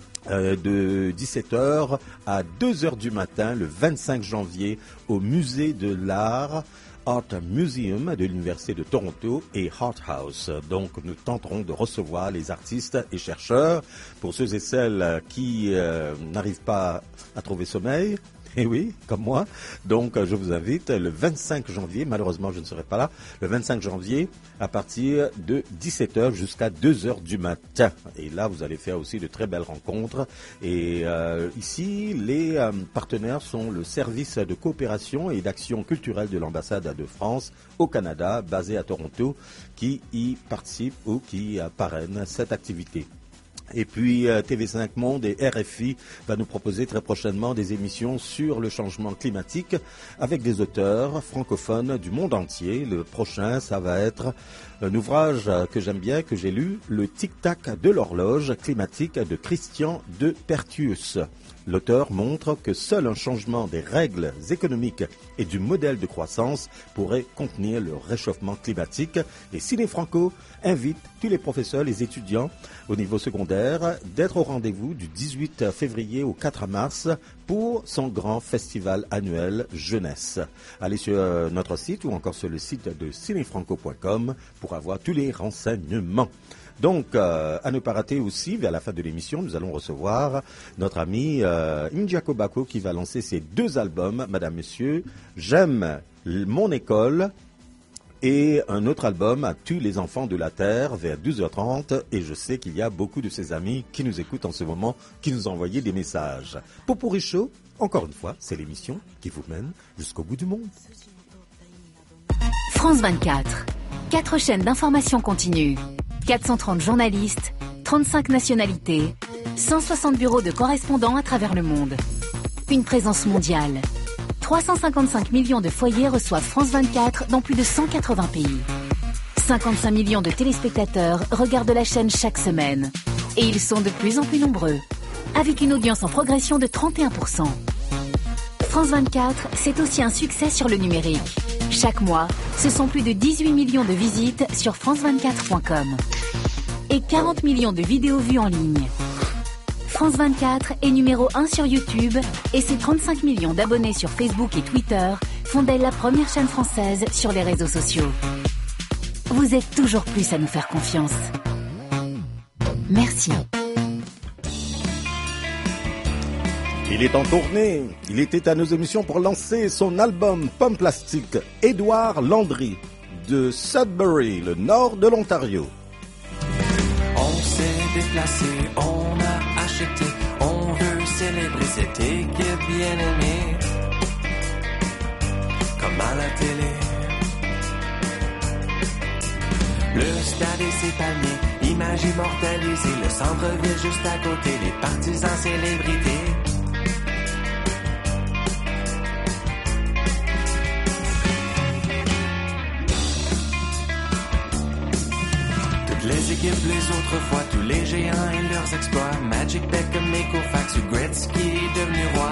de 17h à 2h du matin, le 25 janvier, au musée de l'art Art Museum de l'Université de Toronto et Heart House. Donc, nous tenterons de recevoir les artistes et chercheurs pour ceux et celles qui n'arrivent pas à trouver sommeil. Et oui, comme moi. Donc, je vous invite le 25 janvier, malheureusement je ne serai pas là, le 25 janvier à partir de 17h jusqu'à 2h du matin. Et là, vous allez faire aussi de très belles rencontres. Et ici, les partenaires sont le service de coopération et d'action culturelle de l'ambassade de France au Canada, basé à Toronto, qui y participe ou qui parraine cette activité. Et puis TV5 Monde et RFI va nous proposer très prochainement des émissions sur le changement climatique avec des auteurs francophones du monde entier. Le prochain, ça va être un ouvrage que j'aime bien, que j'ai lu, Le tic-tac de l'horloge climatique de Christian de Pertius. L'auteur montre que seul un changement des règles économiques et du modèle de croissance pourrait contenir le réchauffement climatique. Et Ciné Franco invite tous les professeurs, les étudiants au niveau secondaire d'être au rendez-vous du 18 février au 4 mars pour son grand festival annuel jeunesse. Allez sur notre site ou encore sur le site de cinéfranco.com pour avoir tous les renseignements. Donc, à ne pas rater aussi, vers la fin de l'émission, nous allons recevoir notre ami Jaco Bako qui va lancer ses 2 albums, Madame, Monsieur, J'aime mon école et un autre album à tous les enfants de la Terre vers 12h30. Et je sais qu'il y a beaucoup de ses amis qui nous écoutent en ce moment, qui nous ont envoyé des messages. Popurrí Show, encore une fois, c'est l'émission qui vous mène jusqu'au bout du monde. France 24, 4 chaînes d'information continue. 430 journalistes, 35 nationalités, 160 bureaux de correspondants à travers le monde. Une présence mondiale. 355 millions de foyers reçoivent France 24 dans plus de 180 pays. 55 millions de téléspectateurs regardent la chaîne chaque semaine. Et ils sont de plus en plus nombreux, avec une audience en progression de 31%. France 24, c'est aussi un succès sur le numérique. Chaque mois, ce sont plus de 18 millions de visites sur france24.com et 40 millions de vidéos vues en ligne. France 24 est numéro 1 sur YouTube et ses 35 millions d'abonnés sur Facebook et Twitter font d'elle la première chaîne française sur les réseaux sociaux. Vous êtes toujours plus à nous faire confiance. Merci. Il est en tournée. Il était à nos émissions pour lancer son album Pomme Plastique. Édouard Landry de Sudbury, le nord de l'Ontario. On s'est déplacé, on a acheté, on veut célébrer cette équipe bien aimée, comme à la télé. Le stade est s'épanouit, image immortalisée, le centre-ville juste à côté, les partisans célébrités. équipe les autres fois, tous les géants et leurs exploits. Magic Beckham, Equifax ou Gretzky est devenu roi.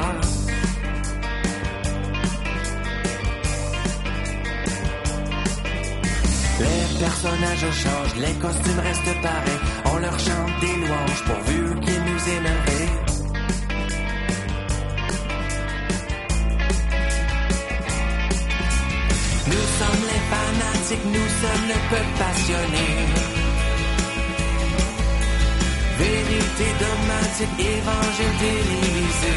Les personnages changent, les costumes restent pareils. On leur chante des louanges pourvu qu'ils nous aient merveillés. Nous sommes les fanatiques, nous sommes le peuple passionné. Vérité dogmatique, évangile télévisé.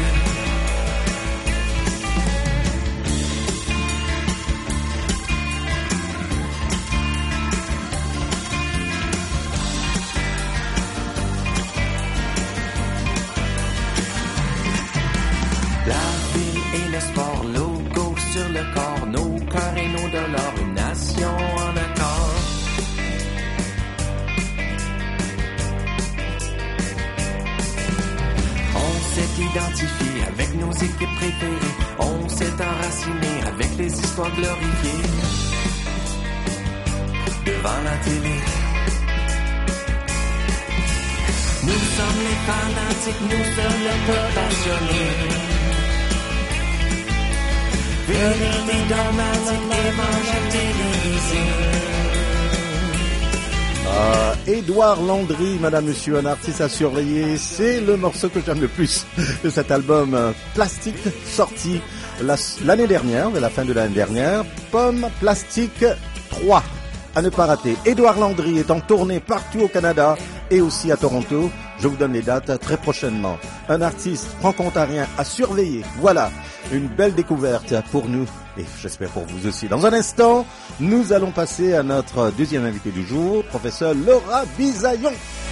La ville et le sport, logo sur le corps, nos cœurs et nos dollars, une nation en accord. On s'est identifié avec nos équipes préférées, on s'est enraciné avec les histoires glorifiées. Devant la télé, nous sommes les fanatiques, nous sommes le peuple passionné. Vérité dogmatique, évangile télévisé. Édouard Landry, madame, monsieur, un artiste à surveiller. C'est le morceau que j'aime le plus de cet album Plastique, sorti l'année dernière, de la fin de l'année dernière. Pomme Plastique 3, à ne pas rater. Édouard Landry est en tournée partout au Canada et aussi à Toronto. Je vous donne les dates très prochainement. Un artiste franco-ontarien à surveiller. Voilà, une belle découverte pour nous et j'espère pour vous aussi. Dans un instant, nous allons passer à notre deuxième invité du jour, professeur Laura Bisaillon.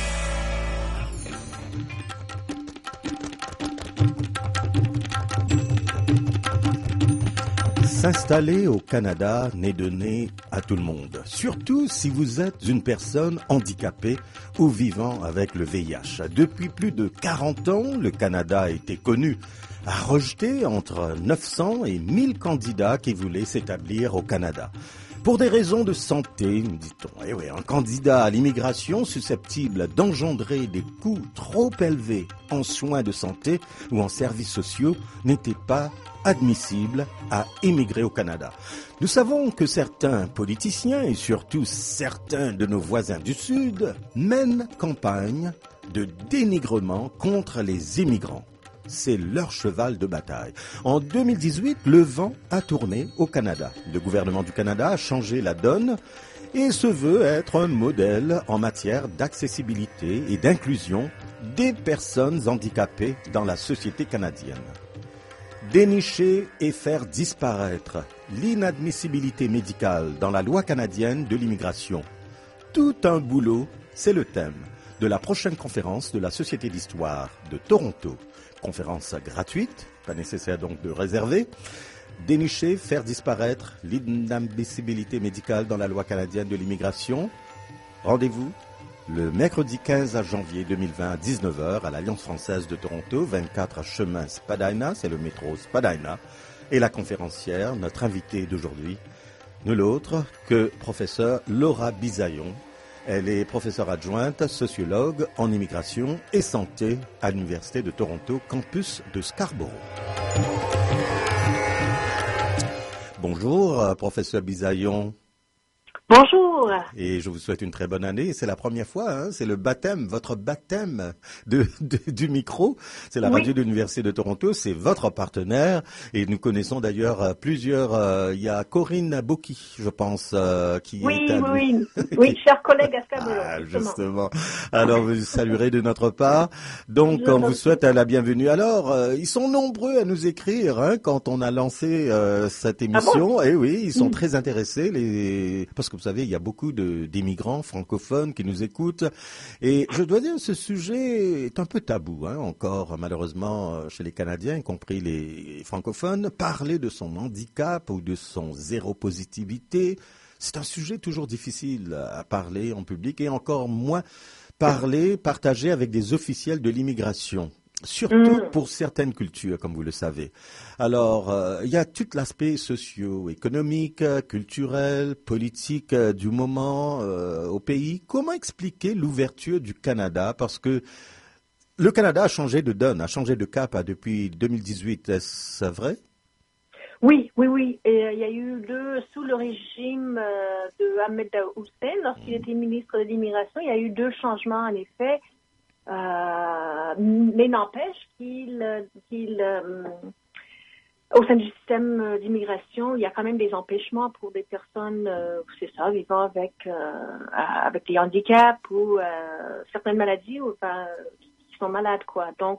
S'installer au Canada n'est donné à tout le monde, surtout si vous êtes une personne handicapée ou vivant avec le VIH. Depuis plus de 40 ans, le Canada a été connu, a rejeté entre 900 et 1000 candidats qui voulaient s'établir au Canada. Pour des raisons de santé, dit-on. Eh oui, un candidat à l'immigration susceptible d'engendrer des coûts trop élevés en soins de santé ou en services sociaux n'était pas admissible à émigrer au Canada. Nous savons que certains politiciens et surtout certains de nos voisins du Sud mènent campagne de dénigrement contre les immigrants. C'est leur cheval de bataille. En 2018, le vent a tourné au Canada. Le gouvernement du Canada a changé la donne et se veut être un modèle en matière d'accessibilité et d'inclusion des personnes handicapées dans la société canadienne. Dénicher et faire disparaître l'inadmissibilité médicale dans la loi canadienne de l'immigration. Tout un boulot, c'est le thème de la prochaine conférence de la Société d'Histoire de Toronto. Conférence gratuite, pas nécessaire donc de réserver. Dénicher, faire disparaître l'inadmissibilité médicale dans la loi canadienne de l'immigration. Rendez-vous le mercredi 15 janvier 2020 à 19h à l'Alliance française de Toronto, 24 chemin Spadina, c'est le métro Spadina. Et la conférencière, notre invitée d'aujourd'hui, nul autre que professeur Laura Bisaillon. Elle est professeure adjointe, sociologue en immigration et santé à l'Université de Toronto, campus de Scarborough. Bonjour, professeur Bisaillon. Bonjour. Et je vous souhaite une très bonne année. C'est la première fois, hein, c'est le baptême, votre baptême du micro. C'est la radio de l'Université de Toronto, c'est votre partenaire. Et nous connaissons d'ailleurs plusieurs, il y a Corinne Boki, je pense, qui est... Oui, cher collègue à Scarborough. Ah, justement. Alors, vous saluerez de notre part. Donc, on vous souhaite la bienvenue. Alors, ils sont nombreux à nous écrire, hein, quand on a lancé cette émission. Et oui, ils sont très intéressés, parce que vous savez, il y a beaucoup d'immigrants francophones qui nous écoutent. Et je dois dire, ce sujet est un peu tabou, hein, encore malheureusement chez les Canadiens, y compris les francophones. Parler de son handicap ou de son zéropositivité, c'est un sujet toujours difficile à parler en public et encore moins partager avec des officiels de l'immigration. surtout pour certaines cultures, comme vous le savez. Alors, il y a tout l'aspect socio-économique, culturel, politique du moment au pays. Comment expliquer l'ouverture du Canada? Parce que le Canada a changé de donne, a changé de cap depuis 2018, est-ce vrai? Oui. Et, il y a eu sous le régime de Ahmed Hussein, lorsqu'il était ministre de l'immigration, il y a eu 2 changements en effet. Mais n'empêche au sein du système d'immigration, il y a quand même des empêchements pour des personnes, vivant avec des handicaps ou certaines maladies ou qui sont malades, quoi. Donc,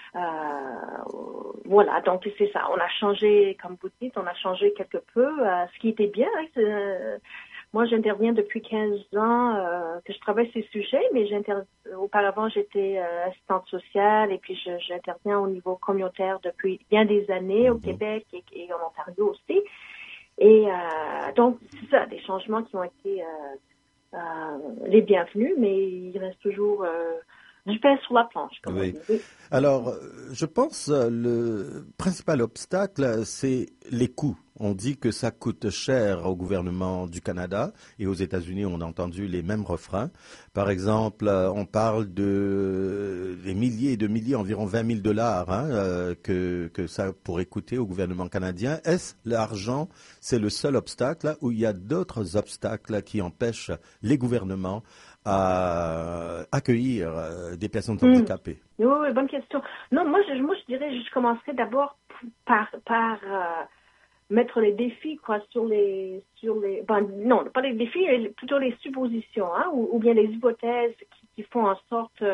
voilà, donc c'est ça. On a changé, comme vous dites, quelque peu. Ce qui était bien, moi, j'interviens depuis 15 ans que je travaille ces sujets, mais auparavant, j'étais assistante sociale et puis j'interviens au niveau communautaire depuis bien des années au Québec et en Ontario aussi. Et donc, c'est ça, des changements qui ont été les bienvenus, mais il reste toujours du pain sur la planche, comme on dit. Oui. Alors, je pense le principal obstacle, c'est les coûts. On dit que ça coûte cher au gouvernement du Canada et aux États-Unis, on a entendu les mêmes refrains. Par exemple, on parle des milliers et de milliers, environ 20 000 $ que ça pourrait coûter au gouvernement canadien. Est-ce l'argent, c'est le seul obstacle ou il y a d'autres obstacles qui empêchent les gouvernements à accueillir des personnes handicapées? Oui, bonne question. Non, moi je dirais, je commencerai d'abord par mettre les défis, quoi, non, pas les défis, plutôt les suppositions, ou bien les hypothèses qui font en sorte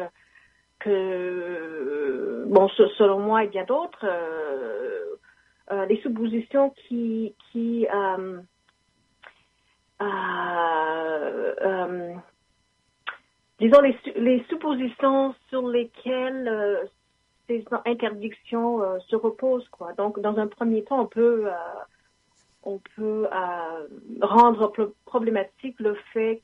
que, selon moi et bien d'autres, les suppositions disons les suppositions sur lesquelles ces interdictions se reposent, quoi. Donc, dans un premier temps, on peut rendre problématique le fait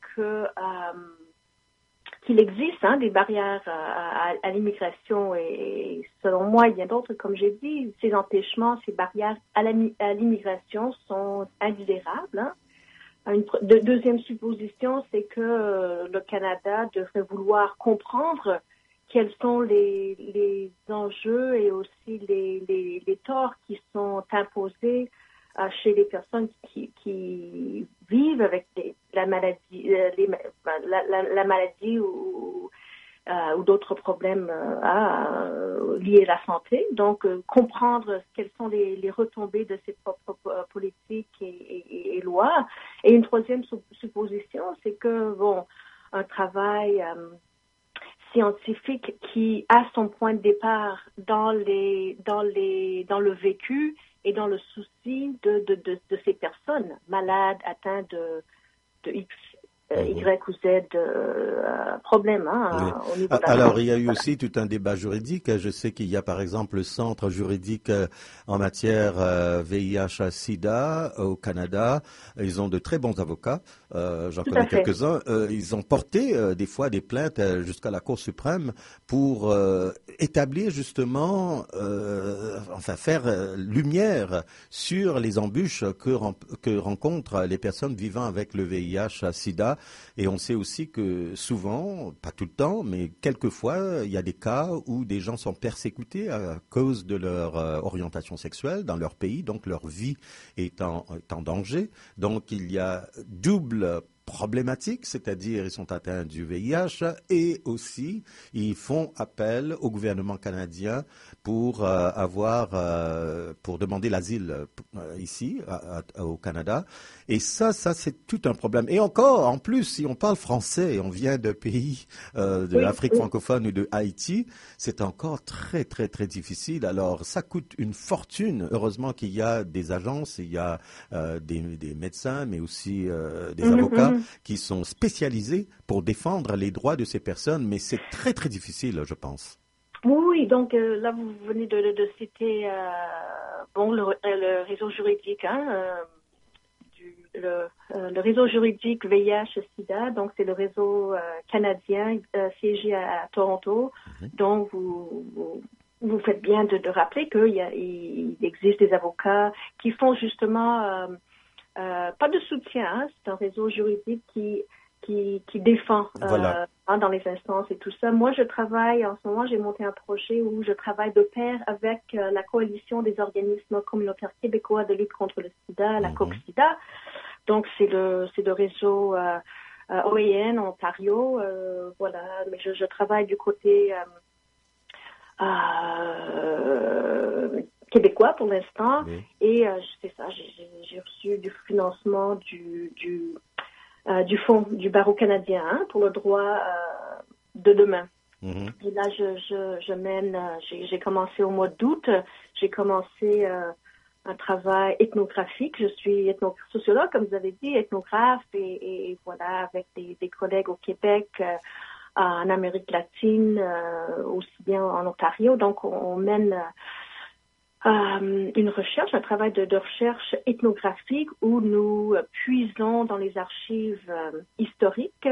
qu'il existe des barrières à l'immigration et selon moi, il y a d'autres, comme j'ai dit, ces empêchements, ces barrières à l'immigration sont indélérables. Deuxième supposition, c'est que le Canada devrait vouloir comprendre quels sont les enjeux et aussi les torts qui sont imposés chez les personnes qui vivent avec la maladie, la maladie ou d'autres problèmes liés à la santé. Donc, comprendre quelles sont les retombées de ces propres politiques et lois. Et une troisième supposition, c'est que, un travail scientifique qui a son point de départ dans le vécu et dans le souci de ces personnes malades, atteintes de X, Y ou Z problème au niveau de la Alors, il y a eu aussi tout un débat juridique. Je sais qu'il y a par exemple le centre juridique en matière VIH-Sida au Canada. Ils ont de très bons avocats. J'en connais quelques-uns. Ils ont porté des fois des plaintes jusqu'à la Cour suprême pour établir justement, faire lumière sur les embûches que rencontrent les personnes vivant avec le VIH-Sida. Et on sait aussi que souvent, pas tout le temps, mais quelquefois, il y a des cas où des gens sont persécutés à cause de leur orientation sexuelle dans leur pays, donc leur vie est en danger. Donc il y a double problématique, c'est-à-dire ils sont atteints du VIH et aussi ils font appel au gouvernement canadien pour demander l'asile ici au Canada. Et ça c'est tout un problème. Et encore, en plus, si on parle français et on vient de pays de l'Afrique francophone ou de Haïti, c'est encore très très très difficile. Alors ça coûte une fortune. Heureusement qu'il y a des agences, il y a des médecins, mais aussi des avocats qui sont spécialisés pour défendre les droits de ces personnes, mais c'est très très difficile, je pense. Oui, donc là vous venez de citer le réseau juridique, le réseau juridique VIH-Sida, donc c'est le réseau canadien siégé à Toronto, dont vous faites bien de rappeler qu'il existe des avocats qui font justement pas de soutien. Hein, c'est un réseau juridique qui défend dans les instances et tout ça. Moi, je travaille, en ce moment, j'ai monté un projet où je travaille de pair avec la coalition des organismes communautaires québécois de lutte contre le sida, la COP-SIDA. Donc, c'est le réseau OAN, Ontario. Voilà, mais je travaille du côté québécois pour l'instant. Oui. Et c'est ça, j'ai reçu du financement du fonds du barreau canadien pour le droit de demain. Et là, je mène, j'ai commencé au mois d'août, j'ai commencé un travail ethnographique. Je suis sociologue, comme vous avez dit, ethnographe, et voilà, avec des collègues au Québec, en Amérique latine, aussi bien en Ontario. Donc, on mène une recherche, un travail de recherche ethnographique où nous puisons dans les archives historiques,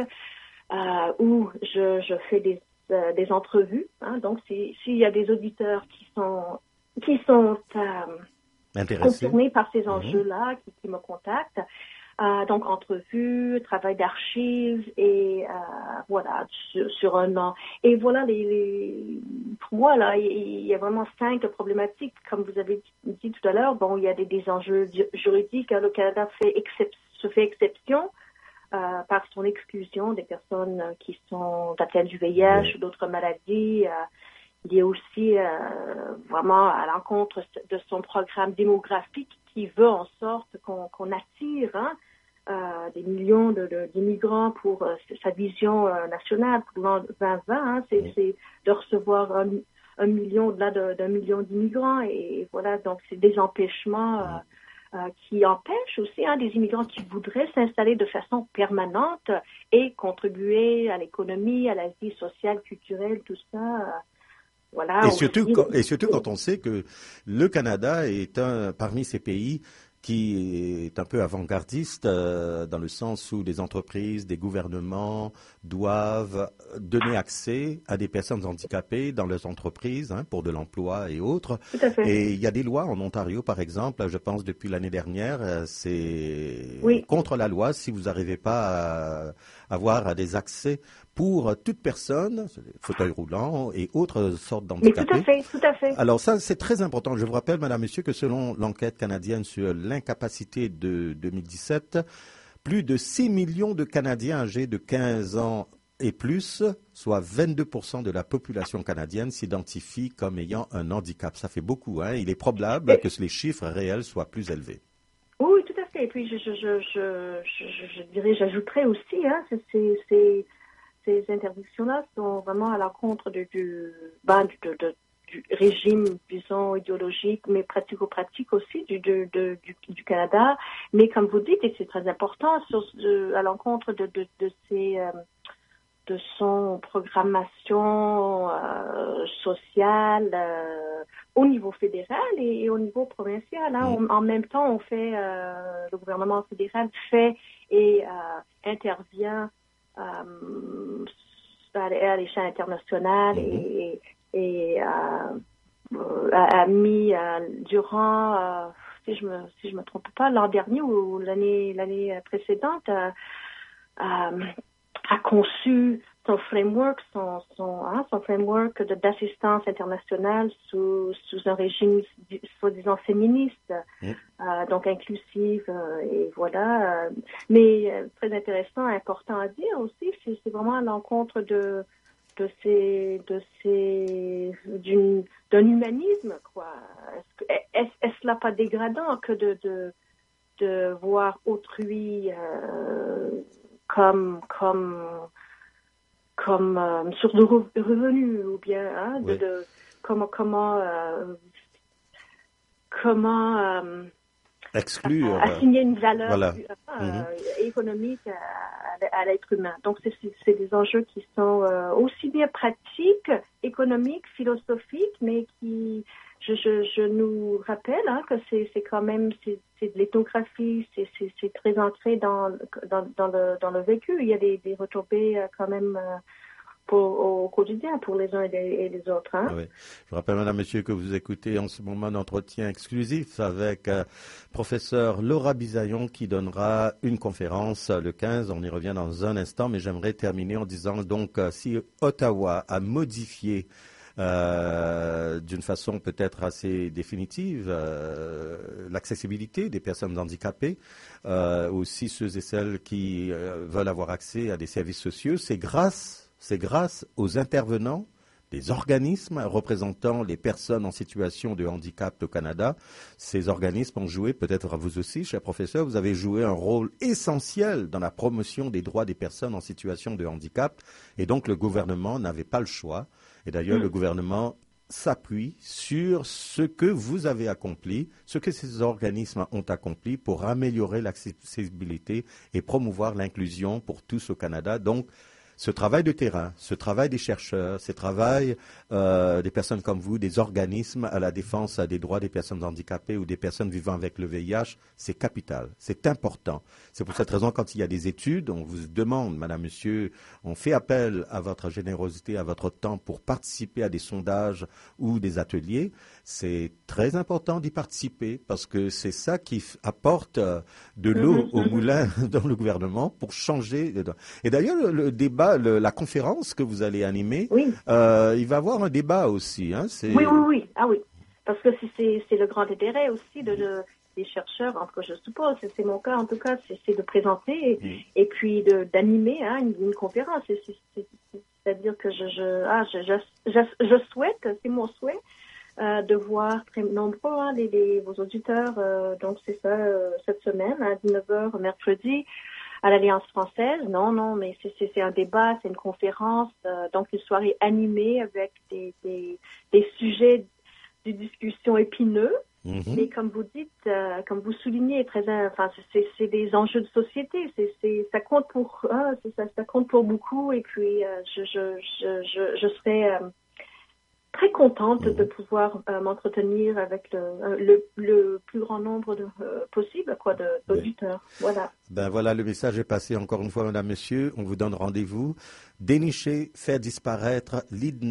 où je fais des entrevues. Hein, donc, s'il y a des auditeurs qui sont concernés par ces enjeux-là, qui me contactent, donc entrevues, travail d'archives et voilà sur un an. Et voilà pour moi là, il y a vraiment 5 problématiques comme vous avez dit tout à l'heure. Bon, il y a des enjeux juridiques. Le Canada se fait exception par son exclusion des personnes qui sont atteintes du VIH ou d'autres maladies. Il y a aussi vraiment à l'encontre de son programme démographique qui veut en sorte qu'on attire des millions d'immigrants pour sa vision nationale pour l'an 2020. C'est de recevoir un million, au-delà d'un million d'immigrants. Et voilà, donc c'est des empêchements qui empêchent aussi des immigrants qui voudraient s'installer de façon permanente et contribuer à l'économie, à la vie sociale, culturelle, tout ça. Voilà, et surtout quand on sait que le Canada est parmi ces pays qui est un peu avant-gardiste dans le sens où des entreprises, des gouvernements doivent donner accès à des personnes handicapées dans leurs entreprises pour de l'emploi et autres. Tout à fait. Et il y a des lois en Ontario, par exemple, je pense depuis l'année dernière, c'est contre la loi si vous n'arrivez pas à avoir des accès pour toute personne, fauteuil roulant et autres sortes d'handicapés. Mais tout à fait. Alors ça, c'est très important. Je vous rappelle, madame, monsieur, que selon l'enquête canadienne sur l'incapacité de 2017, plus de 6 millions de Canadiens âgés de 15 ans et plus, soit 22% de la population canadienne, s'identifient comme ayant un handicap. Ça fait beaucoup, hein. Il est probable que les chiffres réels soient plus élevés. Oui, tout à fait. Et puis, je dirais, j'ajouterais aussi, ces interdictions-là sont vraiment à l'encontre du régime, disons, idéologique, mais pratico-pratique aussi du Canada. Mais comme vous dites, et c'est très important, à l'encontre de son programmation sociale au niveau fédéral et au niveau provincial. En même temps, le gouvernement fédéral fait et intervient à l'échelle internationale et a mis durant, si je me trompe pas, l'an dernier ou l'année précédente, a conçu son framework, son framework d'assistance internationale sous un régime soi-disant féministe, donc inclusive, et voilà. Mais très intéressant, important à dire aussi, c'est vraiment à l'encontre d'un humanisme, quoi. Est-ce là pas dégradant que de voir autrui comme source de revenus ou bien comment exclure, assigner une valeur économique à l'être humain. Donc c'est des enjeux qui sont aussi bien pratiques, économiques, philosophiques, mais qui je nous rappelle que c'est quand même c'est de l'ethnographie, c'est très ancré dans le vécu. Il y a des retombées quand même au quotidien pour les uns et les autres. Hein. Oui. Je rappelle, madame, monsieur, que vous écoutez en ce moment un entretien exclusif avec professeur Laura Bisaillon qui donnera une conférence le 15. On y revient dans un instant, mais j'aimerais terminer en disant donc si Ottawa a modifié d'une façon peut-être assez définitive l'accessibilité des personnes handicapées, aussi ceux et celles qui veulent avoir accès à des services sociaux, c'est grâce aux intervenants des organismes représentant les personnes en situation de handicap au Canada. Ces organismes ont joué, peut-être vous aussi, cher professeur, vous avez joué un rôle essentiel dans la promotion des droits des personnes en situation de handicap, et donc le gouvernement n'avait pas le choix. Et d'ailleurs, le gouvernement s'appuie sur ce que vous avez accompli, ce que ces organismes ont accompli pour améliorer l'accessibilité et promouvoir l'inclusion pour tous au Canada. Donc, ce travail de terrain, ce travail des chercheurs, ce travail des personnes comme vous, des organismes à la défense des droits des personnes handicapées ou des personnes vivant avec le VIH, c'est capital, c'est important. C'est pour cette raison, quand il y a des études, on vous demande, madame, monsieur, on fait appel à votre générosité, à votre temps pour participer à des sondages ou des ateliers. C'est très important d'y participer parce que c'est ça qui apporte de l'eau au moulin dans le gouvernement pour changer. Et d'ailleurs, le débat, la conférence que vous allez animer, il va y avoir un débat aussi. Hein, oui. Ah oui, parce que c'est le grand intérêt aussi des chercheurs, en tout cas je suppose, c'est mon cas en tout cas, c'est de présenter et puis d'animer une conférence. C'est-à-dire que je souhaite, c'est mon souhait, de voir très nombreux vos auditeurs. Donc c'est ça, cette semaine à 19h mercredi à l'Alliance française. Non, mais c'est un débat, c'est une conférence, donc une soirée animée avec des sujets de discussion épineux. Mais comme vous dites, comme vous soulignez, c'est des enjeux de société. Ça compte pour ça compte pour beaucoup. Et puis je serais très contente de pouvoir m'entretenir avec le plus grand nombre possible d'auditeurs. Voilà. Ben voilà, le message est passé encore une fois, madame, monsieur. On vous donne rendez-vous. Dénicher, faire disparaître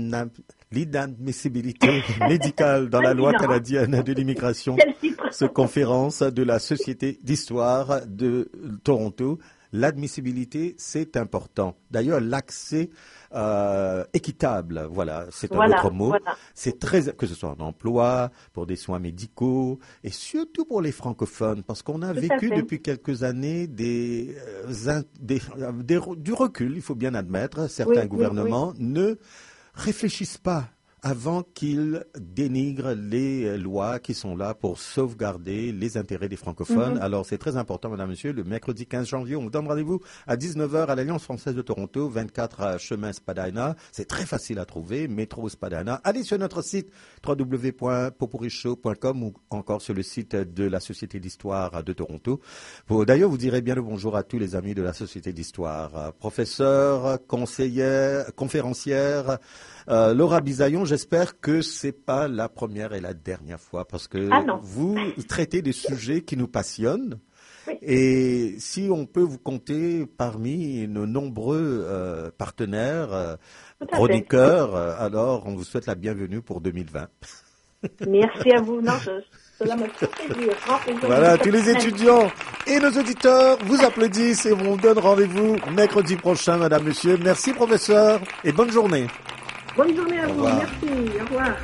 l'inadmissibilité médicale dans la loi canadienne de l'immigration. Ce conférence de la Société d'histoire de Toronto. L'admissibilité, c'est important. D'ailleurs, l'accès équitable, voilà, c'est un autre mot. Voilà. C'est que ce soit en emploi, pour des soins médicaux, et surtout pour les francophones, parce qu'on a vécu depuis quelques années du recul, il faut bien admettre. Certains gouvernements ne réfléchissent pas avant qu'ils dénigrent les lois qui sont là pour sauvegarder les intérêts des francophones. Alors, c'est très important, madame, monsieur, le mercredi 15 janvier, on vous donne rendez-vous à 19h à l'Alliance française de Toronto, 24 chemin Spadina. C'est très facile à trouver, métro Spadina. Allez sur notre site www.popourishow.com ou encore sur le site de la Société d'histoire de Toronto. D'ailleurs, vous direz bien le bonjour à tous les amis de la Société d'histoire. Professeur, conseillère, conférencière, Laura Bisaillon, j'espère que c'est pas la première et la dernière fois parce que vous traitez des sujets qui nous passionnent. Oui. Et si on peut vous compter parmi nos nombreux partenaires, chroniqueurs, alors on vous souhaite la bienvenue pour 2020. Merci à vous. Cela me fait plaisir. Voilà, tous les étudiants et nos auditeurs vous applaudissent et vous donne rendez-vous mercredi prochain, madame, monsieur. Merci, professeur, et bonne journée. Bonne journée à vous, merci, au revoir.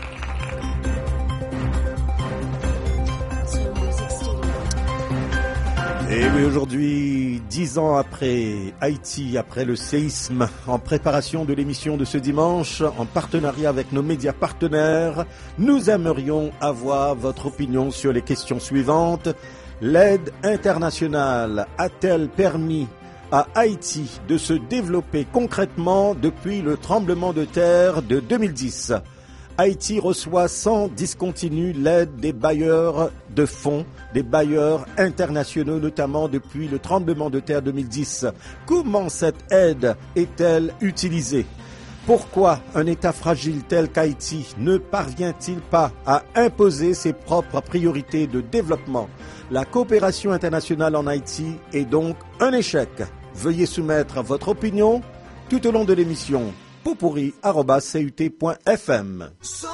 Et oui, aujourd'hui, 10 ans après Haïti, après le séisme, en préparation de l'émission de ce dimanche, en partenariat avec nos médias partenaires, nous aimerions avoir votre opinion sur les questions suivantes. L'aide internationale a-t-elle permis à Haïti de se développer concrètement depuis le tremblement de terre de 2010. Haïti reçoit sans discontinu l'aide des bailleurs de fonds, des bailleurs internationaux, notamment depuis le tremblement de terre 2010. Comment cette aide est-elle utilisée ? Pourquoi un État fragile tel qu'Haïti ne parvient-il pas à imposer ses propres priorités de développement ? La coopération internationale en Haïti est donc un échec. Veuillez soumettre votre opinion tout au long de l'émission. potpourri@cut.fm.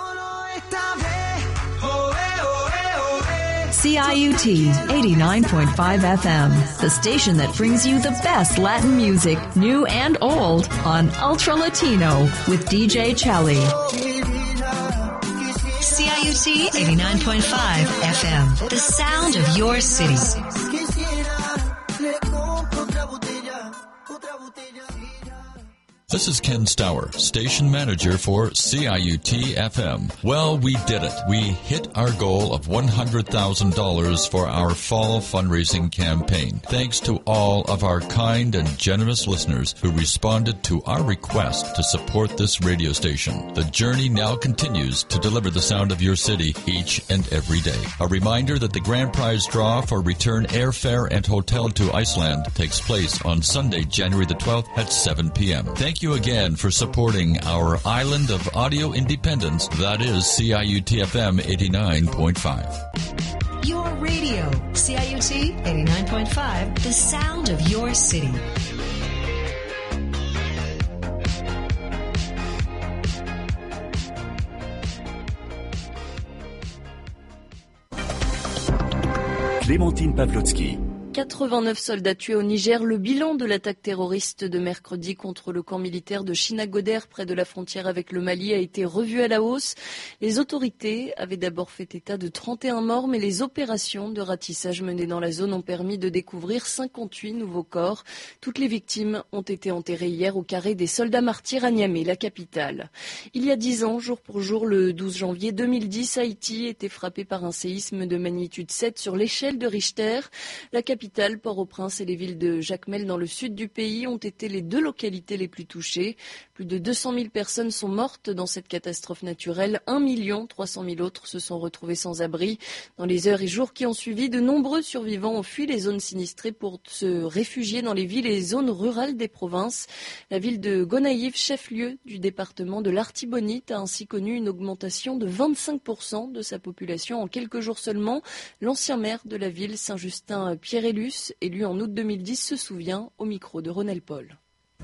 CIUT 89.5 FM, the station that brings you the best Latin music, new and old, on Ultra Latino with DJ Chelly. CIUT 89.5 FM, the sound of your city. This is Ken Stour, station manager for CIUT FM. Well, we did it. We hit our goal of $100,000 for our fall fundraising campaign. Thanks to all of our kind and generous listeners who responded to our request to support this radio station. The journey now continues to deliver the sound of your city each and every day. A reminder that the grand prize draw for return airfare and hotel to Iceland takes place on Sunday, January the 12th at 7 p.m. Thank you again for supporting our island of audio independence, that is CIUT-FM 89.5. Your radio, CIUT 89.5, the sound of your city. Clémentine Pavlotsky. 89 soldats tués au Niger, le bilan de l'attaque terroriste de mercredi contre le camp militaire de Chinagoder près de la frontière avec le Mali a été revu à la hausse. Les autorités avaient d'abord fait état de 31 morts, mais les opérations de ratissage menées dans la zone ont permis de découvrir 58 nouveaux corps. Toutes les victimes ont été enterrées hier au carré des soldats martyrs à Niamey, la capitale. Il y a 10 ans, jour pour jour, le 12 janvier 2010, Haïti était frappé par un séisme de magnitude 7 sur l'échelle de Richter. La capitale, Port-au-Prince et les villes de Jacmel dans le sud du pays ont été les deux localités les plus touchées. Plus de 200 000 personnes sont mortes dans cette catastrophe naturelle. 1 300 000 autres se sont retrouvés sans abri. Dans les heures et jours qui ont suivi, de nombreux survivants ont fui les zones sinistrées pour se réfugier dans les villes et zones rurales des provinces. La ville de Gonaïves, chef-lieu du département de l'Artibonite, a ainsi connu une augmentation de 25% de sa population en quelques jours seulement. L'ancien maire de la ville, Saint-Justin Pierre-Élus, élu en août 2010, se souvient au micro de Ronel Paul.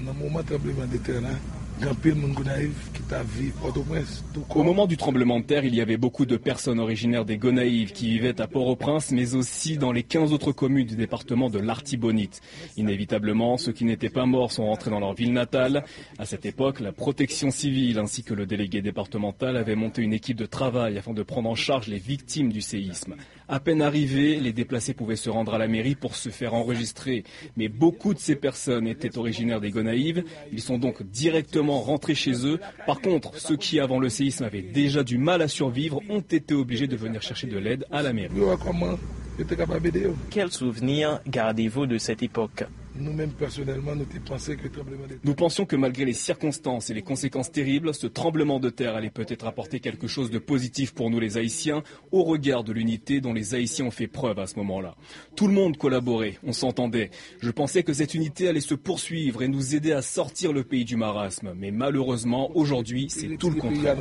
Au moment du tremblement de terre, il y avait beaucoup de personnes originaires des Gonaïves qui vivaient à Port-au-Prince, mais aussi dans les 15 autres communes du département de l'Artibonite. Inévitablement, ceux qui n'étaient pas morts sont rentrés dans leur ville natale. À cette époque, la protection civile ainsi que le délégué départemental avaient monté une équipe de travail afin de prendre en charge les victimes du séisme. À peine arrivés, les déplacés pouvaient se rendre à la mairie pour se faire enregistrer. Mais beaucoup de ces personnes étaient originaires des Gonaïves. Ils sont donc directement rentrés chez eux. Par contre, ceux qui, avant le séisme, avaient déjà du mal à survivre, ont été obligés de venir chercher de l'aide à la mairie. Quels souvenirs gardez-vous de cette époque ? Nous-mêmes, personnellement, nous pensions que malgré les circonstances et les conséquences terribles, ce tremblement de terre allait peut-être apporter quelque chose de positif pour nous les Haïtiens, au regard de l'unité dont les Haïtiens ont fait preuve à ce moment-là. Tout le monde collaborait, on s'entendait. Je pensais que cette unité allait se poursuivre et nous aider à sortir le pays du marasme. Mais malheureusement, aujourd'hui, c'est tout le contraire.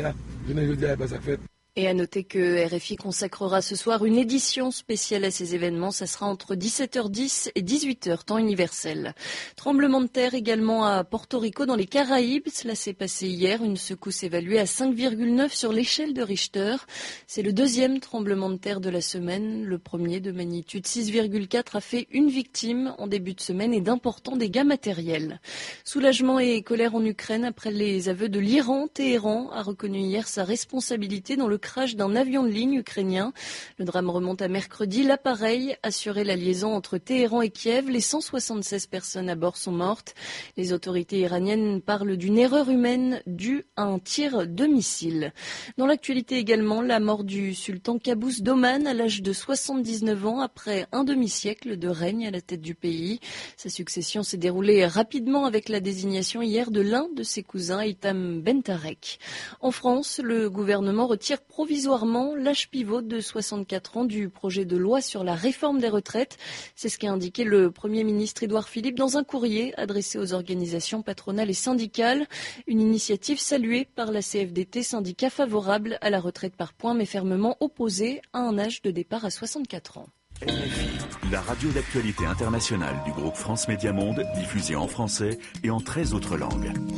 Et à noter que RFI consacrera ce soir une édition spéciale à ces événements. Ça sera entre 17h10 et 18h, temps universel. Tremblement de terre également à Porto Rico, dans les Caraïbes. Cela s'est passé hier. Une secousse évaluée à 5,9 sur l'échelle de Richter. C'est le deuxième tremblement de terre de la semaine. Le premier, de magnitude 6,4, a fait une victime en début de semaine et d'importants dégâts matériels. Soulagement et colère en Ukraine après les aveux de l'Iran. Téhéran a reconnu hier sa responsabilité dans le crash d'un avion de ligne ukrainien. Le drame remonte à mercredi. L'appareil assurait la liaison entre Téhéran et Kiev. Les 176 personnes à bord sont mortes. Les autorités iraniennes parlent d'une erreur humaine due à un tir de missile. Dans l'actualité également, la mort du sultan Qaboos d'Oman à l'âge de 79 ans après un demi-siècle de règne à la tête du pays. Sa succession s'est déroulée rapidement avec la désignation hier de l'un de ses cousins, Hitam Bentarek. En France, le gouvernement retire provisoirement l'âge pivot de 64 ans du projet de loi sur la réforme des retraites. C'est ce qu'a indiqué le Premier ministre Édouard Philippe dans un courrier adressé aux organisations patronales et syndicales. Une initiative saluée par la CFDT, syndicat favorable à la retraite par points, mais fermement opposé à un âge de départ à 64 ans. RFI, la radio d'actualité internationale du groupe France Média Monde, diffusée en français et en 13 autres langues.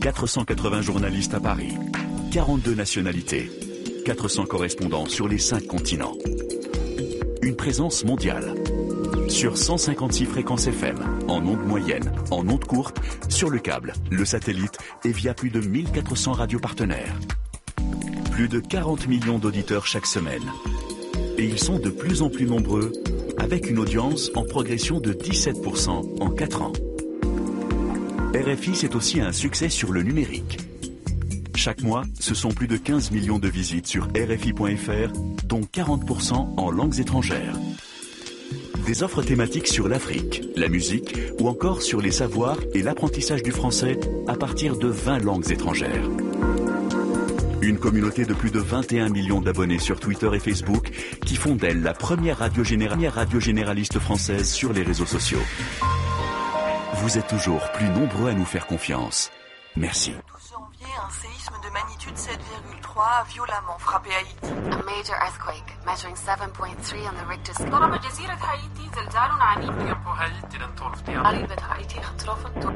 480 journalistes à Paris, 42 nationalités, 400 correspondants sur les 5 continents. Une présence mondiale. Sur 156 fréquences FM, en ondes moyennes, en ondes courtes, sur le câble, le satellite et via plus de 1400 radios partenaires. Plus de 40 millions d'auditeurs chaque semaine. Et ils sont de plus en plus nombreux, avec une audience en progression de 17% en 4 ans. RFI, c'est aussi un succès sur le numérique. Chaque mois, ce sont plus de 15 millions de visites sur RFI.fr, dont 40% en langues étrangères. Des offres thématiques sur l'Afrique, la musique ou encore sur les savoirs et l'apprentissage du français à partir de 20 langues étrangères. Une communauté de plus de 21 millions d'abonnés sur Twitter et Facebook qui font d'elle la première radio généraliste française sur les réseaux sociaux. Vous êtes toujours plus nombreux à nous faire confiance. Merci. Un séisme de magnitude 7,3 a violemment frappé Haïti. A major earthquake measuring 7.3 on the Richter scale. ضرب جزيرة هايتي زلزال عنيف يربو هايتي لن تلف قريبة هايتي اخترافت.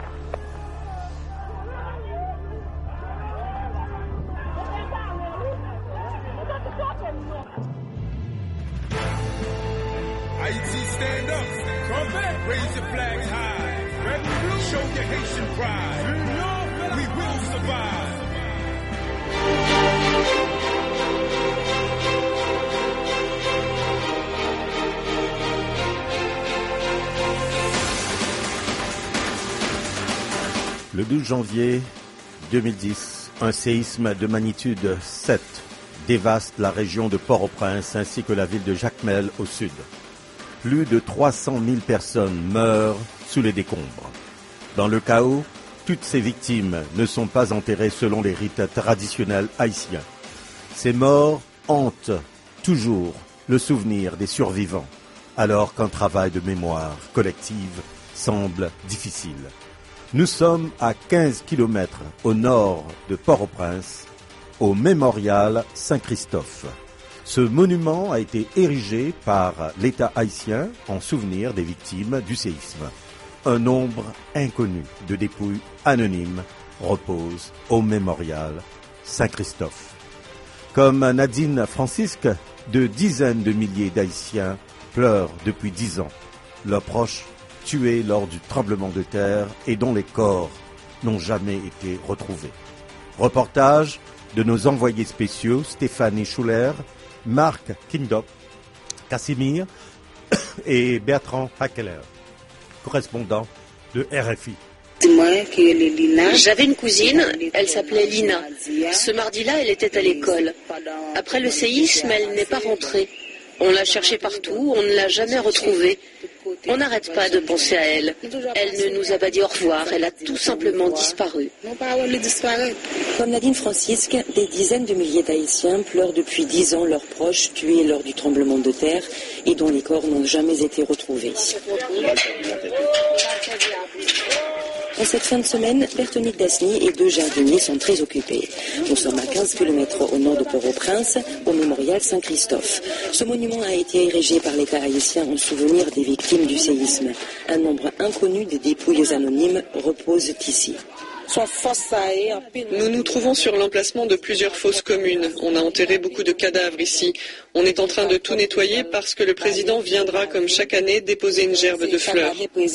Haiti, stand up. Come back. Raise your flags high. Red and blue. Show your Haitian pride. We will survive. Le 12 janvier 2010, un séisme de magnitude 7 dévaste la région de Port-au-Prince ainsi que la ville de Jacmel au sud. Plus de 300 000 personnes meurent sous les décombres. Dans le chaos, toutes ces victimes ne sont pas enterrées selon les rites traditionnels haïtiens. Ces morts hantent toujours le souvenir des survivants, alors qu'un travail de mémoire collective semble difficile. Nous sommes à 15 km au nord de Port-au-Prince, au mémorial Saint-Christophe. Ce monument a été érigé par l'État haïtien en souvenir des victimes du séisme. Un nombre inconnu de dépouilles anonymes repose au mémorial Saint-Christophe. Comme Nadine Francisque, de dizaines de milliers d'Haïtiens pleurent depuis 10 ans leurs proches tués lors du tremblement de terre et dont les corps n'ont jamais été retrouvés. Reportage de nos envoyés spéciaux Stéphanie Schuller, Marc Kindop, Cassimir et Bertrand Hakeler, correspondants de RFI. J'avais une cousine, elle s'appelait Lina. Ce mardi-là, elle était à l'école. Après le séisme, elle n'est pas rentrée. On l'a cherchée partout, on ne l'a jamais retrouvée. On n'arrête pas de penser à elle. Elle ne nous a pas dit au revoir, elle a tout simplement disparu. Comme Nadine Francisque, des dizaines de milliers d'Haïtiens pleurent depuis 10 ans leurs proches tués lors du tremblement de terre et dont les corps n'ont jamais été retrouvés. En cette fin de semaine, Bertonique Dasny et 2 jardiniers sont très occupés. Nous sommes à 15 km au nord de Port-au-Prince, au mémorial Saint-Christophe. Ce monument a été érigé par l'État haïtien en souvenir des victimes du séisme. Un nombre inconnu de dépouilles anonymes reposent ici. Nous nous trouvons sur l'emplacement de plusieurs fosses communes. On a enterré beaucoup de cadavres ici. On est en train de tout nettoyer parce que le président viendra, comme chaque année, déposer une gerbe de fleurs.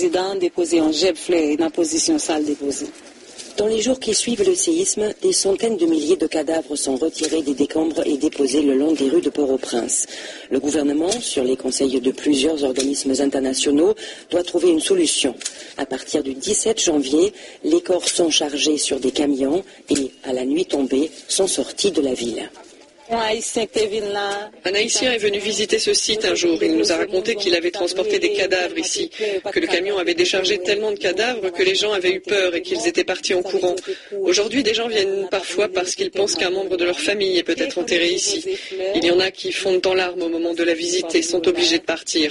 Dans les jours qui suivent le séisme, des centaines de milliers de cadavres sont retirés des décombres et déposés le long des rues de Port-au-Prince. Le gouvernement, sur les conseils de plusieurs organismes internationaux, doit trouver une solution. À partir du 17 janvier, les corps sont chargés sur des camions et, à la nuit tombée, sont sortis de la ville. Un Haïtien est venu visiter ce site un jour. Il nous a raconté qu'il avait transporté des cadavres ici, que le camion avait déchargé tellement de cadavres que les gens avaient eu peur et qu'ils étaient partis en courant. Aujourd'hui, des gens viennent parfois parce qu'ils pensent qu'un membre de leur famille est peut-être enterré ici. Il y en a qui fondent en larmes au moment de la visite et sont obligés de partir.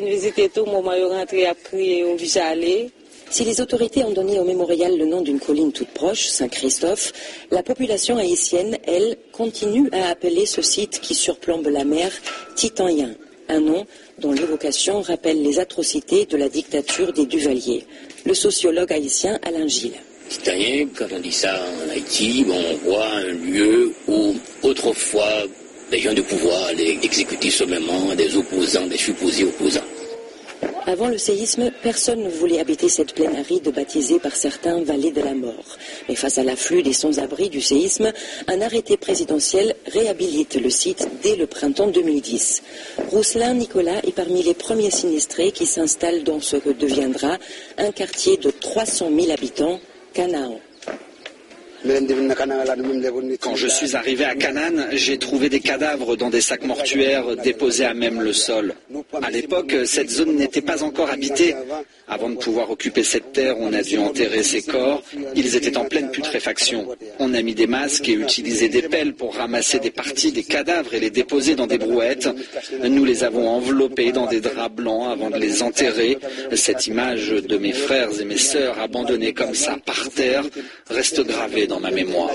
Si les autorités ont donné au mémorial le nom d'une colline toute proche, Saint-Christophe, la population haïtienne, elle, continue à appeler ce site qui surplombe la mer Titanien, un nom dont l'évocation rappelle les atrocités de la dictature des Duvaliers. Le sociologue haïtien Alain Gilles. Citoyen, quand on dit ça en Haïti, on voit un lieu où autrefois les gens de pouvoir allaient exécuter sommairement des opposants, des supposés opposants. Avant le séisme, personne ne voulait habiter cette plaine aride baptisée par certains vallée de la mort. Mais face à l'afflux des sans-abri du séisme, un arrêté présidentiel réhabilite le site dès le printemps 2010. Rousselin Nicolas est parmi les premiers sinistrés qui s'installent dans ce que deviendra un quartier de 300 000 habitants, Canaan. Quand je suis arrivé à Canaan, j'ai trouvé des cadavres dans des sacs mortuaires déposés à même le sol. À l'époque, cette zone n'était pas encore habitée. Avant de pouvoir occuper cette terre, on a dû enterrer ces corps. Ils étaient en pleine putréfaction. On a mis des masques et utilisé des pelles pour ramasser des parties des cadavres et les déposer dans des brouettes. Nous les avons enveloppés dans des draps blancs avant de les enterrer. Cette image de mes frères et mes sœurs abandonnés comme ça par terre reste gravée dans ma mémoire.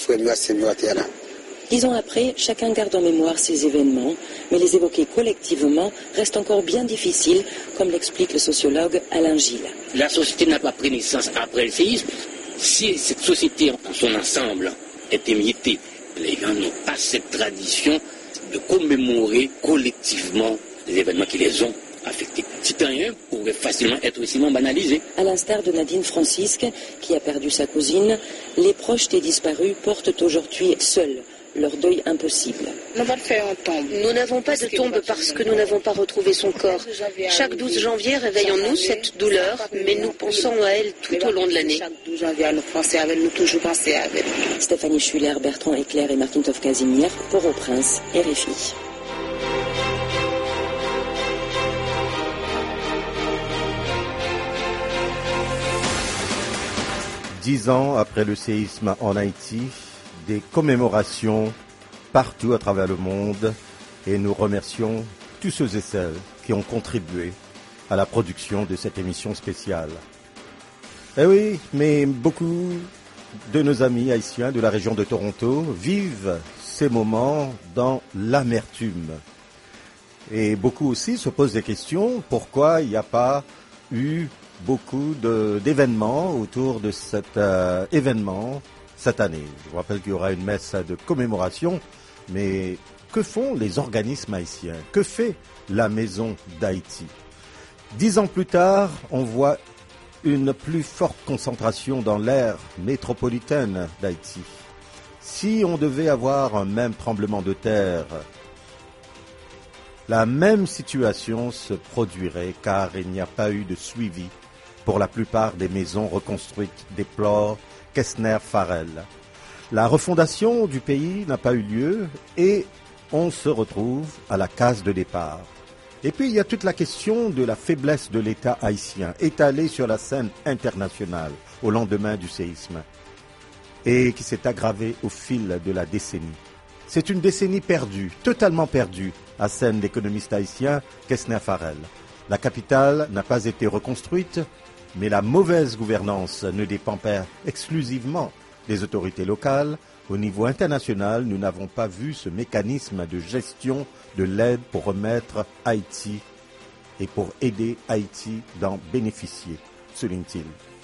10 ans après, chacun garde en mémoire ces événements, mais les évoquer collectivement reste encore bien difficile, comme l'explique le sociologue Alain Gilles. La société n'a pas pris naissance après le séisme. Si cette société en son ensemble est émiettée, les gens n'ont pas cette tradition de commémorer collectivement les événements qui les ont affectés. Citoyen pourrait facilement être aussi banalisé. À l'instar de Nadine Francisque, qui a perdu sa cousine, les proches des disparus portent aujourd'hui seuls leur deuil impossible. Nous n'avons pas de tombe parce que nous n'avons pas retrouvé son corps. Chaque 12 janvier réveille en nous cette douleur, mais nous pensons à elle tout au long de l'année. Stéphanie Schuller, Bertrand Eclair et Martin-Tov Casimir, Port-au-Prince, RFI. Dix ans après le séisme en Haïti, des commémorations partout à travers le monde et nous remercions tous ceux et celles qui ont contribué à la production de cette émission spéciale. Eh oui, mais beaucoup de nos amis haïtiens de la région de Toronto vivent ces moments dans l'amertume. Et beaucoup aussi se posent des questions, pourquoi il n'y a pas eu beaucoup d'événements autour de cet événement cette année. Je vous rappelle qu'il y aura une messe de commémoration, mais que font les organismes haïtiens? Que fait la Maison d'Haïti? 10 ans plus tard, on voit une plus forte concentration dans l'aire métropolitaine d'Haïti. Si on devait avoir un même tremblement de terre, la même situation se produirait car il n'y a pas eu de suivi pour la plupart des maisons reconstruites, déplore Kessner-Farrell. La refondation du pays n'a pas eu lieu et on se retrouve à la case de départ. Et puis il y a toute la question de la faiblesse de l'État haïtien, étalée sur la scène internationale au lendemain du séisme et qui s'est aggravée au fil de la décennie. C'est une décennie perdue, totalement perdue, assène l'économiste haïtien Kessner-Farrell. La capitale n'a pas été reconstruite, mais la mauvaise gouvernance ne dépend pas exclusivement des autorités locales. Au niveau international, nous n'avons pas vu ce mécanisme de gestion de l'aide pour remettre Haïti et pour aider Haïti d'en bénéficier, souligne-t-il.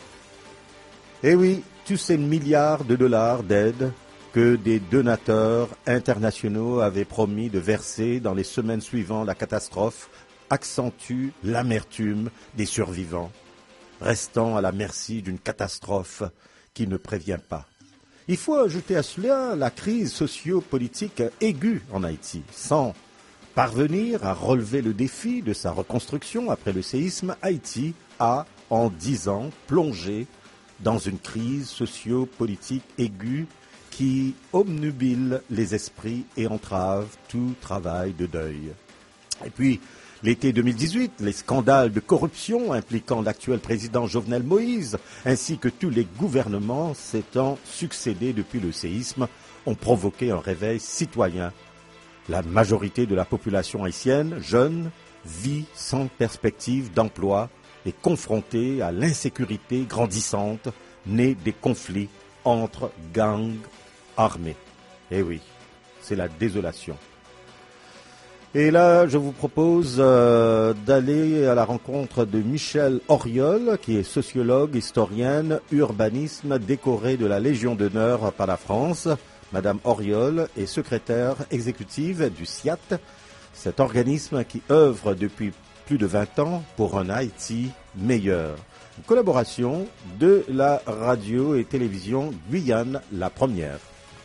Eh oui, tous ces milliards de dollars d'aide que des donateurs internationaux avaient promis de verser dans les semaines suivant la catastrophe accentuent l'amertume des survivants, restant à la merci d'une catastrophe qui ne prévient pas. Il faut ajouter à cela la crise socio-politique aiguë en Haïti. Sans parvenir à relever le défi de sa reconstruction après le séisme, Haïti a, en 10 ans, plongé dans une crise socio-politique aiguë qui obnubile les esprits et entrave tout travail de deuil. Et puis, l'été 2018, les scandales de corruption impliquant l'actuel président Jovenel Moïse, ainsi que tous les gouvernements s'étant succédés depuis le séisme, ont provoqué un réveil citoyen. La majorité de la population haïtienne, jeune, vit sans perspective d'emploi et confrontée à l'insécurité grandissante née des conflits entre gangs armés. Eh oui, c'est la désolation. Et là, je vous propose d'aller à la rencontre de Michèle Auriol, qui est sociologue, historienne, urbanisme, décorée de la Légion d'honneur par la France. Madame Auriol est secrétaire exécutive du SIAT, cet organisme qui œuvre depuis plus de 20 ans pour un Haïti meilleur. Une collaboration de la radio et télévision Guyane, la première.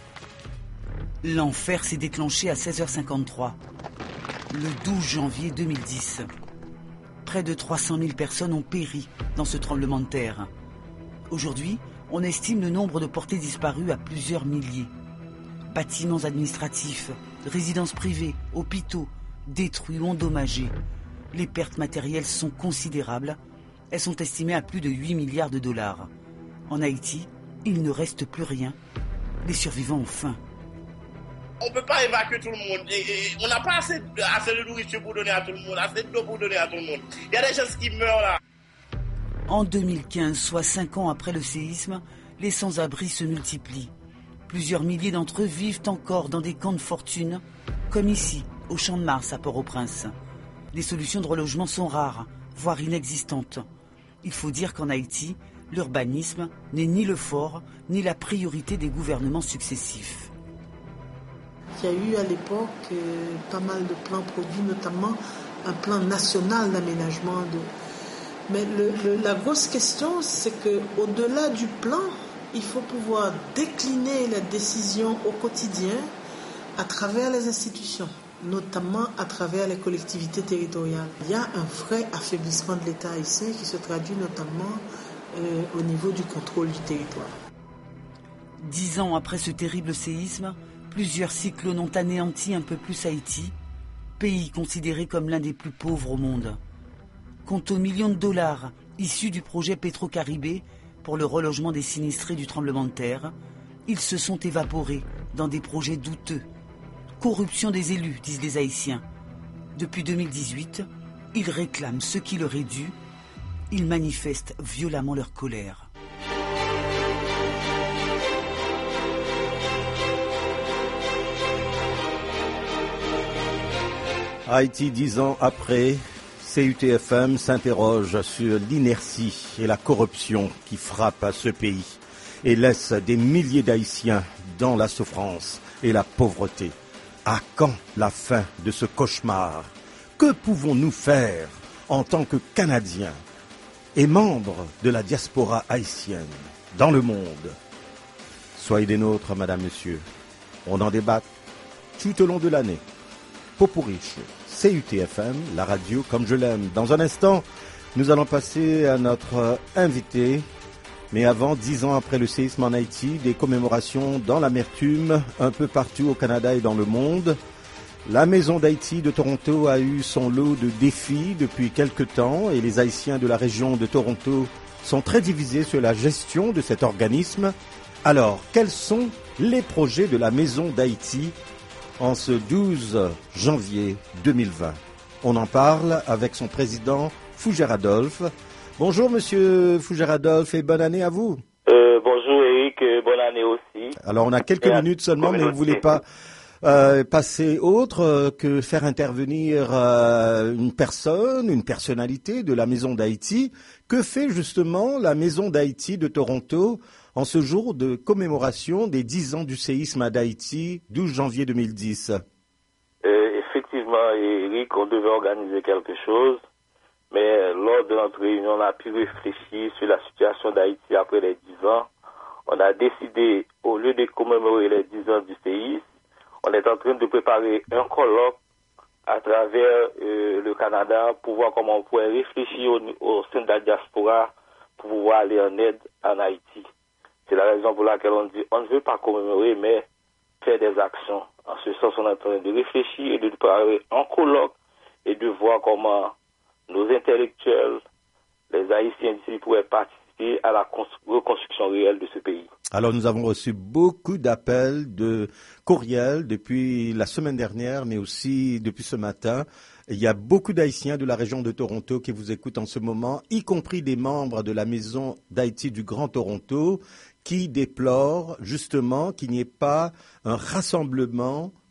L'enfer s'est déclenché à 16h53, le 12 janvier 2010. Près de 300 000 personnes ont péri dans ce tremblement de terre. Aujourd'hui, on estime le nombre de portés disparus à plusieurs milliers. Bâtiments administratifs, résidences privées, hôpitaux, détruits ou endommagés. Les pertes matérielles sont considérables. Elles sont estimées à plus de 8 milliards de dollars. En Haïti, il ne reste plus rien. Les survivants ont faim. On ne peut pas évacuer tout le monde. On n'a pas assez de nourriture pour donner à tout le monde, assez d'eau pour donner à tout le monde. Il y a des gens qui meurent là. En 2015, soit 5 ans après le séisme, les sans-abri se multiplient. Plusieurs milliers d'entre eux vivent encore dans des camps de fortune, comme ici, au Champ de Mars à Port-au-Prince. Les solutions de relogement sont rares, voire inexistantes. Il faut dire qu'en Haïti, l'urbanisme n'est ni le fort, ni la priorité des gouvernements successifs. Il y a eu à l'époque pas mal de plans produits, notamment un plan national d'aménagement. Mais la grosse question, c'est qu'au-delà du plan, il faut pouvoir décliner la décision au quotidien à travers les institutions, notamment à travers les collectivités territoriales. Il y a un vrai affaiblissement de l'État haïtien qui se traduit notamment au niveau du contrôle du territoire. 10 ans après ce terrible séisme, plusieurs cyclones ont anéanti un peu plus Haïti, pays considéré comme l'un des plus pauvres au monde. Quant aux millions de dollars issus du projet Petro-Caribé pour le relogement des sinistrés du tremblement de terre, ils se sont évaporés dans des projets douteux. Corruption des élus, disent les Haïtiens. Depuis 2018, ils réclament ce qui leur est dû. Ils manifestent violemment leur colère. Haïti, 10 ans après, CUTFM s'interroge sur l'inertie et la corruption qui frappent à ce pays et laisse des milliers d'Haïtiens dans la souffrance et la pauvreté. À quand la fin de ce cauchemar? Que pouvons-nous faire en tant que Canadiens et membres de la diaspora haïtienne dans le monde? Soyez des nôtres, madame, monsieur. On en débat tout au long de l'année. Popuriche, CUTFM, la radio comme je l'aime. Dans un instant, nous allons passer à notre invité. Mais avant, 10 ans après le séisme en Haïti, des commémorations dans l'amertume, un peu partout au Canada et dans le monde. La Maison d'Haïti de Toronto a eu son lot de défis depuis quelque temps et les Haïtiens de la région de Toronto sont très divisés sur la gestion de cet organisme. Alors, quels sont les projets de la Maison d'Haïti en ce 12 janvier 2020? On en parle avec son président Fougère Adolphe. Bonjour Monsieur Fougère Adolphe et bonne année à vous. Bonjour Eric, bonne année aussi. Alors on a quelques minutes seulement, mais vous ne voulez pas passer autre que faire intervenir une personne, une personnalité de la Maison d'Haïti. Que fait justement la Maison d'Haïti de Toronto en ce jour de commémoration des 10 ans du séisme d'Haïti, 12 janvier 2010? Effectivement, Eric, on devait organiser quelque chose, mais lors de notre réunion, on a pu réfléchir sur la situation d'Haïti après les 10 ans. On a décidé, au lieu de commémorer les 10 ans du séisme, on est en train de préparer un colloque à travers le Canada pour voir comment on pourrait réfléchir au sein de la diaspora pour pouvoir aller en aide en Haïti. C'est la raison pour laquelle on dit on ne veut pas commémorer, mais faire des actions. En ce sens, on est en train de réfléchir et de préparer un colloque et de voir comment nos intellectuels, les Haïtiens d'ici, pourraient participer à la reconstruction réelle de ce pays. Alors nous avons reçu beaucoup d'appels, de courriels depuis la semaine dernière, mais aussi depuis ce matin. Il y a beaucoup d'Haïtiens de la région de Toronto qui vous écoutent en ce moment, y compris des membres de la Maison d'Haïti du Grand Toronto, qui déplorent justement qu'il n'y ait pas un rassemblement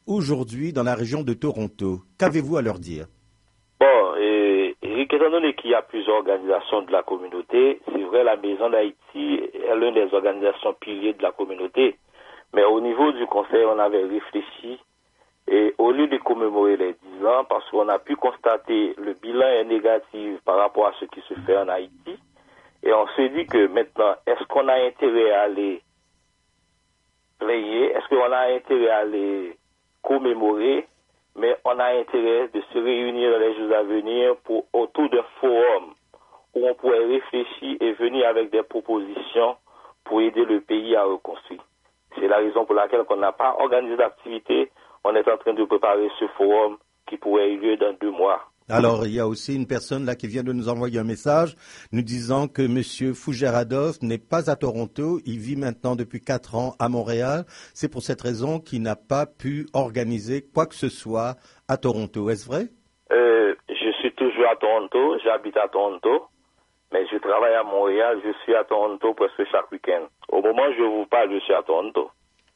aujourd'hui dans la région de Toronto. Qu'avez-vous à leur dire? Bon, Eric, étant donné qu'il y a plusieurs organisations de la communauté, c'est vrai, la Maison d'Haïti est l'une des organisations piliers de la communauté. Mais au niveau du conseil, on avait réfléchi et au lieu de commémorer les 10 ans, parce qu'on a pu constater le bilan est négatif par rapport à ce qui se fait en Haïti, et on se dit que maintenant, est-ce qu'on a intérêt à les player, est-ce qu'on a intérêt à les commémorer, mais on a intérêt de se réunir dans les jours à venir autour d'un forum où on pourrait réfléchir et venir avec des propositions pour aider le pays à reconstruire. C'est la raison pour laquelle on n'a pas organisé d'activité. On est en train de préparer ce forum qui pourrait avoir lieu dans 2 mois. Alors, il y a aussi une personne là qui vient de nous envoyer un message nous disant que M. Fougeradov n'est pas à Toronto. Il vit maintenant depuis 4 ans à Montréal. C'est pour cette raison qu'il n'a pas pu organiser quoi que ce soit à Toronto. Est-ce vrai? Je suis toujours à Toronto. J'habite à Toronto. Mais je travaille à Montréal. Je suis à Toronto presque chaque week-end. Au moment où je vous parle, je suis à Toronto.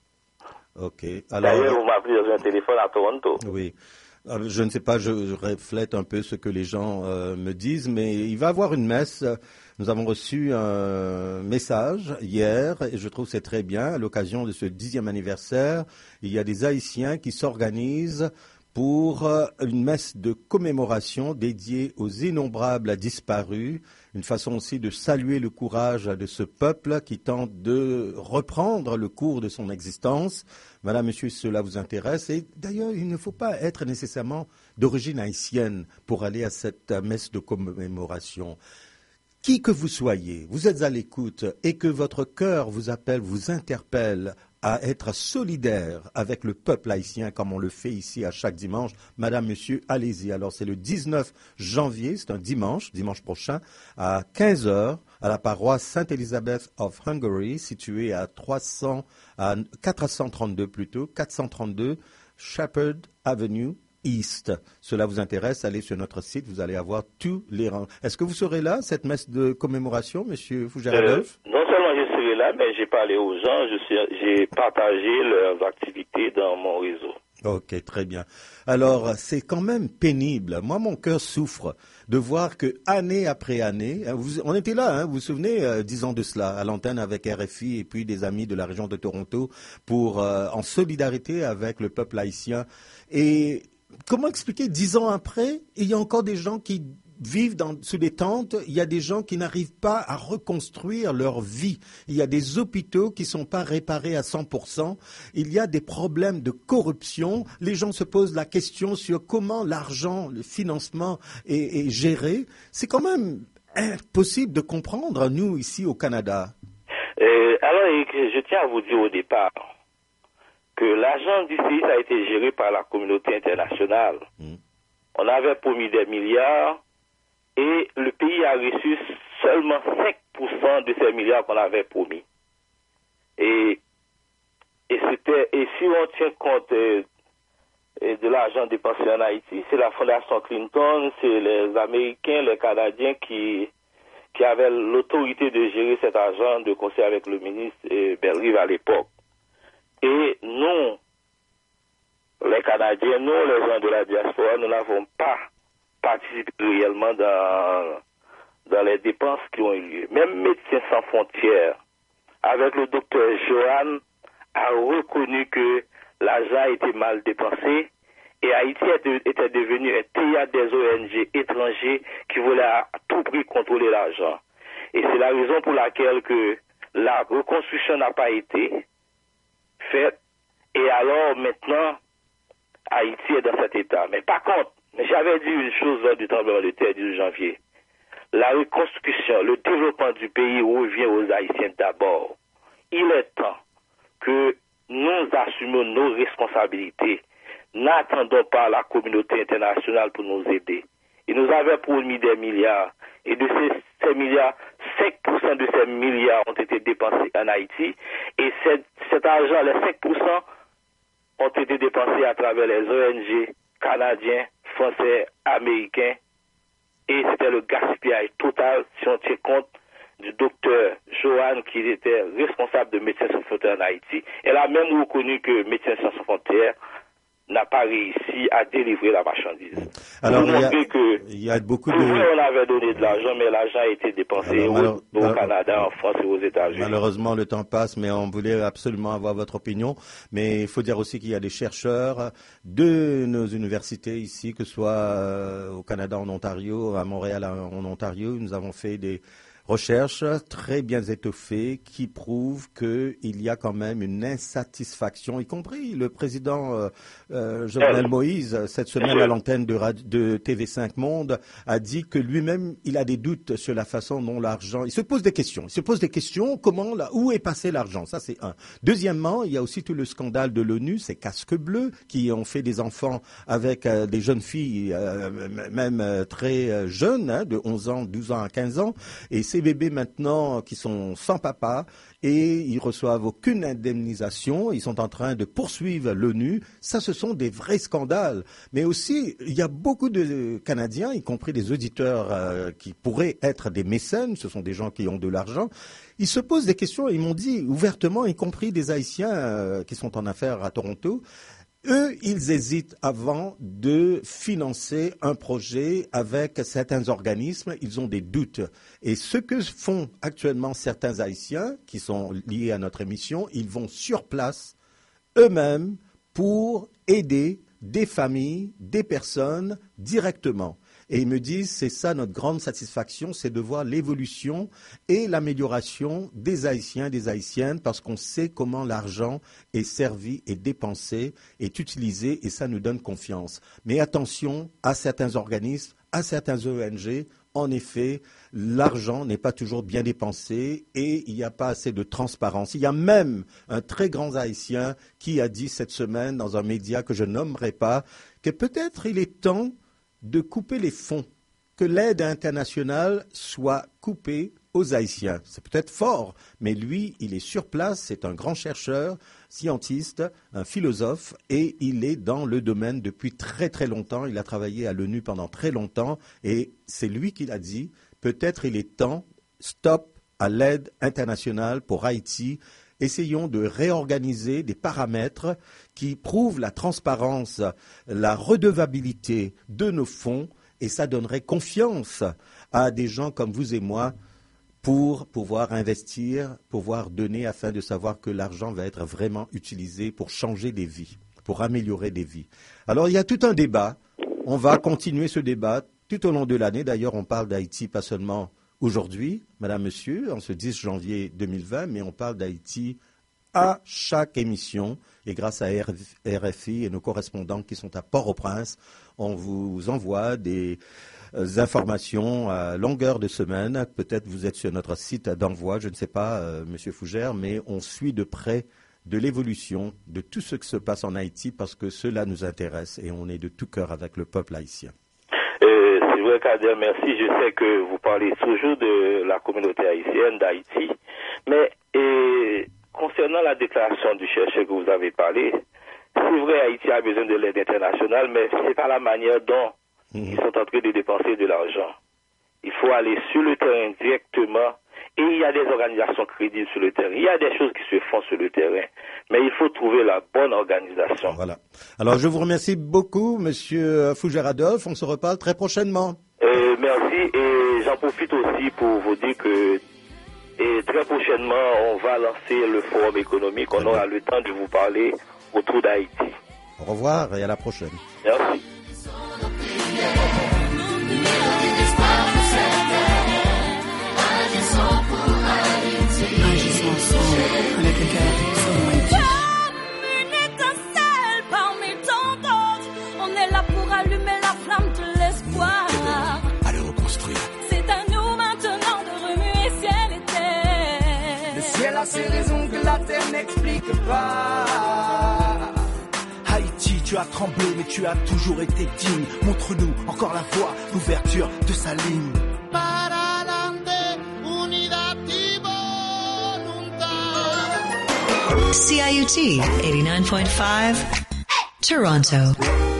OK. D'ailleurs, vous m'appelez dans un téléphone à Toronto. Oui. Alors, je ne sais pas, je reflète un peu ce que les gens me disent, mais il va y avoir une messe. Nous avons reçu un message hier, et je trouve que c'est très bien, à l'occasion de ce 10e anniversaire. Il y a des Haïtiens qui s'organisent pour une messe de commémoration dédiée aux innombrables disparus, une façon aussi de saluer le courage de ce peuple qui tente de reprendre le cours de son existence. Madame, monsieur, cela vous intéresse. Et d'ailleurs, il ne faut pas être nécessairement d'origine haïtienne pour aller à cette messe de commémoration. Qui que vous soyez, vous êtes à l'écoute et que votre cœur vous appelle, vous interpelle à être solidaire avec le peuple haïtien comme on le fait ici à chaque dimanche. Madame, monsieur, allez-y. Alors, c'est le 19 janvier, c'est un dimanche prochain, à 15h, à la paroisse Sainte-Elizabeth of Hungary, située à 432 Shepherd Avenue East. Cela vous intéresse, allez sur notre site, vous allez avoir tous les rangs. Est-ce que vous serez là, cette messe de commémoration, monsieur Fougeradov? Non seulement je serai là, mais j'ai parlé aux gens, j'ai partagé leurs activités dans mon réseau. Ok, très bien. Alors, c'est quand même pénible. Moi, mon cœur souffre de voir que année après année, on était là, vous vous souvenez, 10 ans de cela, à l'antenne avec RFI et puis des amis de la région de Toronto en solidarité avec le peuple haïtien. Et comment expliquer 10 ans après, il y a encore des gens qui vivent sous des tentes, il y a des gens qui n'arrivent pas à reconstruire leur vie. Il y a des hôpitaux qui ne sont pas réparés à 100%. Il y a des problèmes de corruption. Les gens se posent la question sur comment l'argent, le financement est géré. C'est quand même impossible de comprendre, nous, ici au Canada. Alors, je tiens à vous dire au départ que l'argent du CIS a été géré par la communauté internationale. On avait promis des milliards et le pays a reçu seulement 5% de ces milliards qu'on avait promis. Et si on tient compte de l'argent dépensé en Haïti, c'est la Fondation Clinton, c'est les Américains, les Canadiens qui avaient l'autorité de gérer cet argent de concert avec le ministre Bellerive à l'époque. Et nous, les Canadiens, nous, les gens de la diaspora, nous n'avons pas participé réellement dans les dépenses qui ont eu lieu. Même Médecins sans frontières, avec le docteur Johan, a reconnu que l'argent a été mal dépensé et Haïti était devenu un théâtre des ONG étrangers qui voulaient à tout prix contrôler l'argent. Et c'est la raison pour laquelle que la reconstruction n'a pas été faite. Et alors maintenant, Haïti est dans cet état. Mais par contre, j'avais dit une chose lors du tremblement de terre du janvier. La reconstruction, le développement du pays revient aux Haïtiens d'abord. Il est temps que nous assumions nos responsabilités. N'attendons pas la communauté internationale pour nous aider. Ils nous avaient promis des milliards. Et de ces milliards, 5% de ces milliards ont été dépensés en Haïti. Et cet argent, les 5%, ont été dépensés à travers les ONG canadiens, français, américains. Et c'était le gaspillage total, si on tient compte du docteur Johan, qui était responsable de Médecins sans frontières en Haïti. Elle a même reconnu que Médecins sans frontières n'a pas réussi à délivrer la marchandise. Alors, il y a beaucoup de... On avait donné de l'argent, mais l'argent a été dépensé au Canada, en France et aux États-Unis. Malheureusement, le temps passe, mais on voulait absolument avoir votre opinion. Mais il faut dire aussi qu'il y a des chercheurs de nos universités ici, que ce soit au Canada, en Ontario, à Montréal, en Ontario. Nous avons fait des recherches très bien étoffées qui prouvent qu'il y a quand même une insatisfaction, y compris le président Jovenel Moïse, cette semaine à l'antenne de TV5 Monde, a dit que lui-même, il a des doutes sur la façon dont l'argent... Il se pose des questions. Où est passé l'argent? Ça, c'est un. Deuxièmement, il y a aussi tout le scandale de l'ONU, ces casques bleus qui ont fait des enfants avec des jeunes filles, même très jeunes, de 11 ans, 12 ans à 15 ans, et ces bébés maintenant qui sont sans papa et ils reçoivent aucune indemnisation, ils sont en train de poursuivre l'ONU. Ça, ce sont des vrais scandales. Mais aussi, il y a beaucoup de Canadiens, y compris des auditeurs qui pourraient être des mécènes, ce sont des gens qui ont de l'argent. Ils se posent des questions et ils m'ont dit ouvertement, y compris des Haïtiens qui sont en affaires à Toronto, eux, ils hésitent avant de financer un projet avec certains organismes. Ils ont des doutes. Et ce que font actuellement certains Haïtiens qui sont liés à notre émission, ils vont sur place eux-mêmes pour aider des familles, des personnes directement. Et ils me disent, c'est ça notre grande satisfaction, c'est de voir l'évolution et l'amélioration des Haïtiens, des Haïtiennes, parce qu'on sait comment l'argent est servi, est dépensé, est utilisé, et ça nous donne confiance. Mais attention à certains organismes, à certains ONG. En effet, l'argent n'est pas toujours bien dépensé et il n'y a pas assez de transparence. Il y a même un très grand Haïtien qui a dit cette semaine dans un média que je nommerai pas, que peut-être il est temps de couper les fonds, que l'aide internationale soit coupée aux Haïtiens. C'est peut-être fort, mais lui, il est sur place, c'est un grand chercheur, scientiste, un philosophe, et il est dans le domaine depuis très très longtemps. Il a travaillé à l'ONU pendant très longtemps, et c'est lui qui l'a dit, peut-être il est temps, stop à l'aide internationale pour Haïti. Essayons de réorganiser des paramètres qui prouvent la transparence, la redevabilité de nos fonds, et ça donnerait confiance à des gens comme vous et moi pour pouvoir investir, pouvoir donner afin de savoir que l'argent va être vraiment utilisé pour changer des vies, pour améliorer des vies. Alors il y a tout un débat, on va continuer ce débat tout au long de l'année. D'ailleurs, on parle d'Haïti pas seulement aujourd'hui, madame, monsieur, en ce 10 janvier 2020, mais on parle d'Haïti à chaque émission. Et grâce à RFI et nos correspondants qui sont à Port-au-Prince, on vous envoie des informations à longueur de semaine. Peut-être vous êtes sur notre site d'envoi, je ne sais pas, monsieur Fougère, mais on suit de près de l'évolution de tout ce qui se passe en Haïti parce que cela nous intéresse et on est de tout cœur avec le peuple haïtien. C'est vrai, Kader, merci. Je sais que vous parlez toujours de la communauté haïtienne d'Haïti, mais concernant la déclaration du chercheur que vous avez parlé, c'est vrai, Haïti a besoin de l'aide internationale, mais ce n'est pas la manière dont ils sont en train de dépenser de l'argent. Il faut aller sur le terrain directement, et il y a des organisations crédibles sur le terrain. Il y a des choses qui se font sur le terrain, mais il faut trouver la bonne organisation. Voilà. Alors, je vous remercie beaucoup, monsieur Fougère Adolphe. On se reparle très prochainement. Merci, et j'en profite aussi pour vous dire que très prochainement, on va lancer le forum économique. On aura le temps de vous parler autour d'Haïti. Au revoir et à la prochaine. Merci. Ces raisons que la terre n'explique pas. Haïti, tu as tremblé, mais tu as toujours été digne. Montre-nous encore la voie, l'ouverture de sa ligne. CIUT 89.5, Toronto.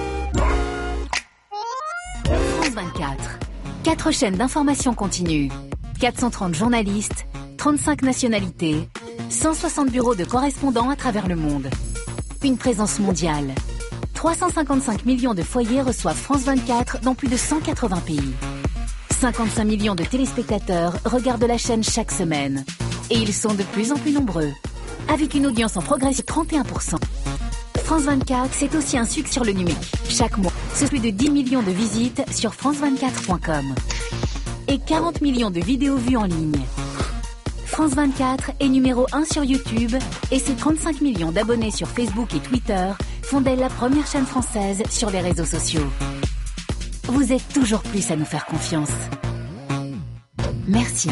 France 24. 4 chaînes d'information continue. 430 journalistes. 35 nationalités, 160 bureaux de correspondants à travers le monde. Une présence mondiale. 355 millions de foyers reçoivent France 24 dans plus de 180 pays. 55 millions de téléspectateurs regardent la chaîne chaque semaine. Et ils sont de plus en plus nombreux, avec une audience en progression de 31%. France 24, c'est aussi un succès sur le numérique. Chaque mois, c'est plus de 10 millions de visites sur france24.com. Et 40 millions de vidéos vues en ligne. France 24 est numéro 1 sur YouTube et ses 35 millions d'abonnés sur Facebook et Twitter font d'elle la première chaîne française sur les réseaux sociaux. Vous êtes toujours plus à nous faire confiance. Merci.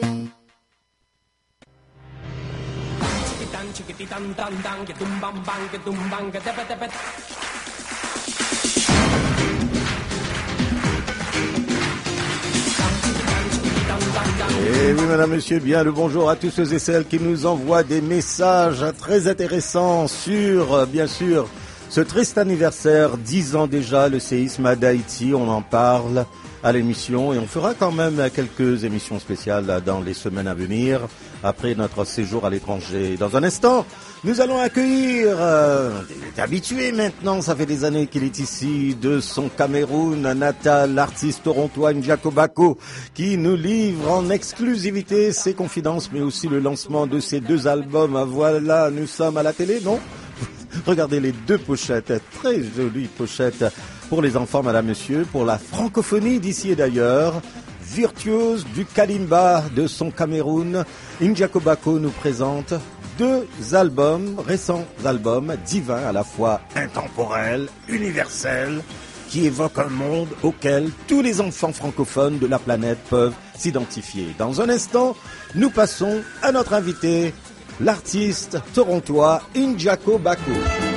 Et oui, madame, monsieur, bien le bonjour à tous ceux et celles qui nous envoient des messages très intéressants sur, bien sûr, ce triste anniversaire, 10 ans déjà, le séisme d'Haïti, on en parle à l'émission et on fera quand même quelques émissions spéciales dans les semaines à venir après notre séjour à l'étranger. Dans un instant, nous allons accueillir, il est habitué maintenant, ça fait des années qu'il est ici, de son Cameroun natal, l'artiste torontois N'Djako Bako, qui nous livre en exclusivité ses confidences, mais aussi le lancement de ses 2 albums. Voilà, nous sommes à la télé, non? Regardez les 2 pochettes, très jolies pochettes pour les enfants, madame, monsieur, pour la francophonie d'ici et d'ailleurs. Virtuose du kalimba de son Cameroun, N'Djako Bako nous présente 2 albums, récents albums, divins, à la fois intemporels, universels, qui évoquent un monde auquel tous les enfants francophones de la planète peuvent s'identifier. Dans un instant, nous passons à notre invité, l'artiste torontois N'Djako Bako.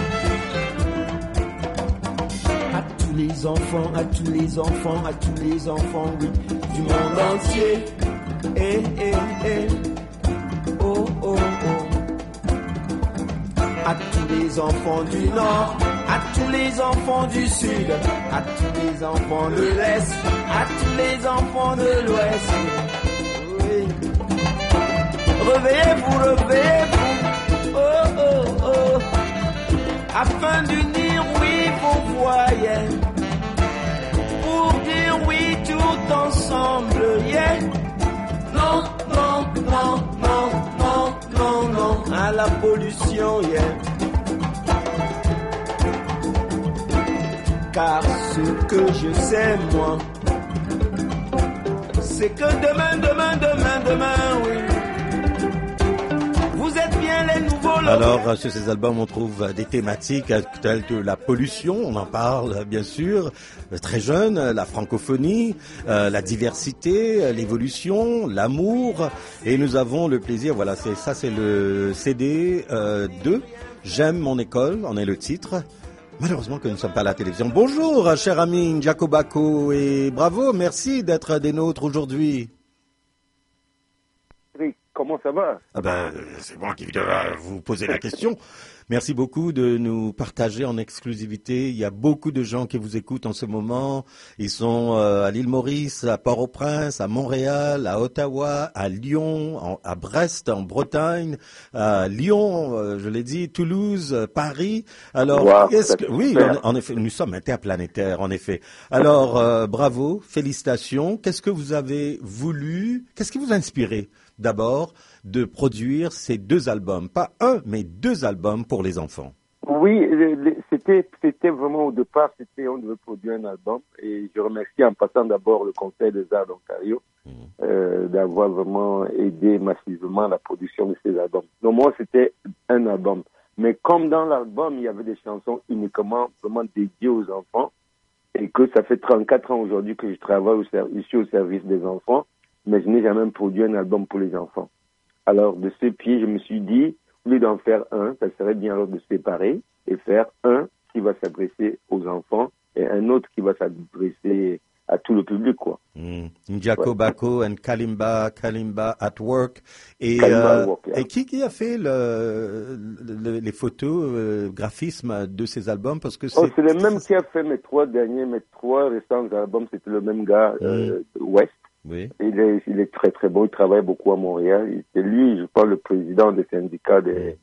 À tous les enfants, à tous les enfants, à tous les enfants, oui, du monde entier. Eh, eh, eh. Oh, oh, oh. À tous les enfants du Nord, à tous les enfants du Sud, à tous les enfants de l'Est, à tous les enfants de l'Ouest. Oui. Réveillez-vous, réveillez-vous, oh, oh, oh, afin d'unir, oui, vos voyelles, pour dire oui tout ensemble, yeah. Non, non, non, non, non, non, non, à la pollution, yeah. Car ce que je sais, moi, c'est que demain, oui, vous êtes bien les nouveaux. Alors, sur ces albums, on trouve des thématiques telles que la pollution, on en parle bien sûr, très jeune, la francophonie, la diversité, l'évolution, l'amour, et nous avons le plaisir, voilà, c'est le CD 2, J'aime mon école, en est le titre. Malheureusement que nous ne sommes pas à la télévision. Bonjour, cher ami N'Djako Bako, et bravo, merci d'être des nôtres aujourd'hui. Comment ça va? Ah ben, c'est moi qui vais vous poser la question. Merci beaucoup de nous partager en exclusivité. Il y a beaucoup de gens qui vous écoutent en ce moment. Ils sont à l'île Maurice, à Port-au-Prince, à Montréal, à Ottawa, à Lyon, à Brest, en Bretagne, à Lyon, je l'ai dit, Toulouse, Paris. Alors, wow, oui, en effet, nous sommes interplanétaires, en effet. Alors, bravo, félicitations. Qu'est-ce que vous avez voulu? Qu'est-ce qui vous a inspiré? D'abord, de produire ces 2 albums. Pas un, mais 2 albums pour les enfants. Oui, c'était vraiment au départ, on devait produire un album. Et je remercie en passant d'abord le Conseil des Arts d'Ontario d'avoir vraiment aidé massivement la production de ces albums. Donc moi, c'était un album. Mais comme dans l'album, il y avait des chansons uniquement vraiment dédiées aux enfants, et que ça fait 34 ans aujourd'hui que je travaille ici au service des enfants, mais je n'ai jamais produit un album pour les enfants. Alors, de ce pied, je me suis dit, au lieu d'en faire un, ça serait bien alors de séparer et faire un qui va s'adresser aux enfants et un autre qui va s'adresser à tout le public, quoi. N'Djako Bako and Kalimba at Work. Et, et qui a fait les photos, graphismes de ces albums? Parce que c'est le même qui a fait mes 3 récents albums, c'était le même gars, West. Oui. Il est très très bon, il travaille beaucoup à Montréal. C'est lui, je pense, le président des syndicats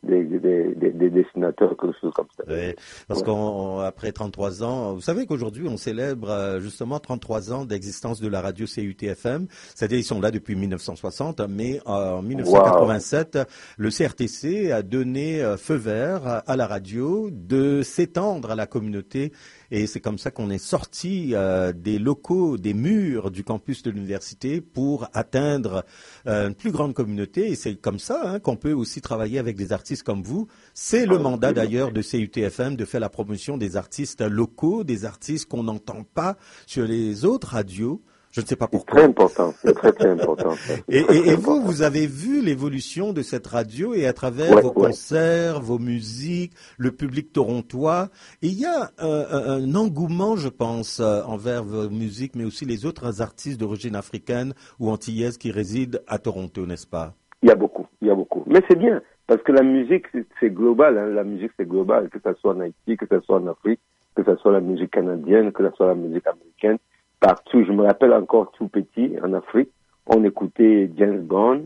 des dessinateurs, quelque chose comme ça. Oui, parce qu'après 33 ans, vous savez qu'aujourd'hui, on célèbre justement 33 ans d'existence de la radio CUT-FM. C'est-à-dire, ils sont là depuis 1960, mais en 1987, le CRTC a donné feu vert à la radio de s'étendre à la communauté. Et c'est comme ça qu'on est sorti des locaux, des murs du campus de l'université pour atteindre une plus grande communauté. Et c'est comme ça qu'on peut aussi travailler avec des artistes comme vous. C'est le mandat d'ailleurs de CUT-FM de faire la promotion des artistes locaux, des artistes qu'on n'entend pas sur les autres radios. Je ne sais pas pourquoi. Très important, c'est très très important. Et vous avez vu l'évolution de cette radio et à travers vos concerts, vos musiques, le public torontois. Et il y a un engouement, je pense, envers vos musiques, mais aussi les autres artistes d'origine africaine ou antillaise qui résident à Toronto, n'est-ce pas? Il y a beaucoup. Mais c'est bien, parce que la musique, c'est global. La musique, c'est global, que ce soit en Haïti, que ce soit en Afrique, que ce soit la musique canadienne, que ce soit la musique américaine. Partout, je me rappelle encore tout petit, en Afrique, on écoutait James Brown,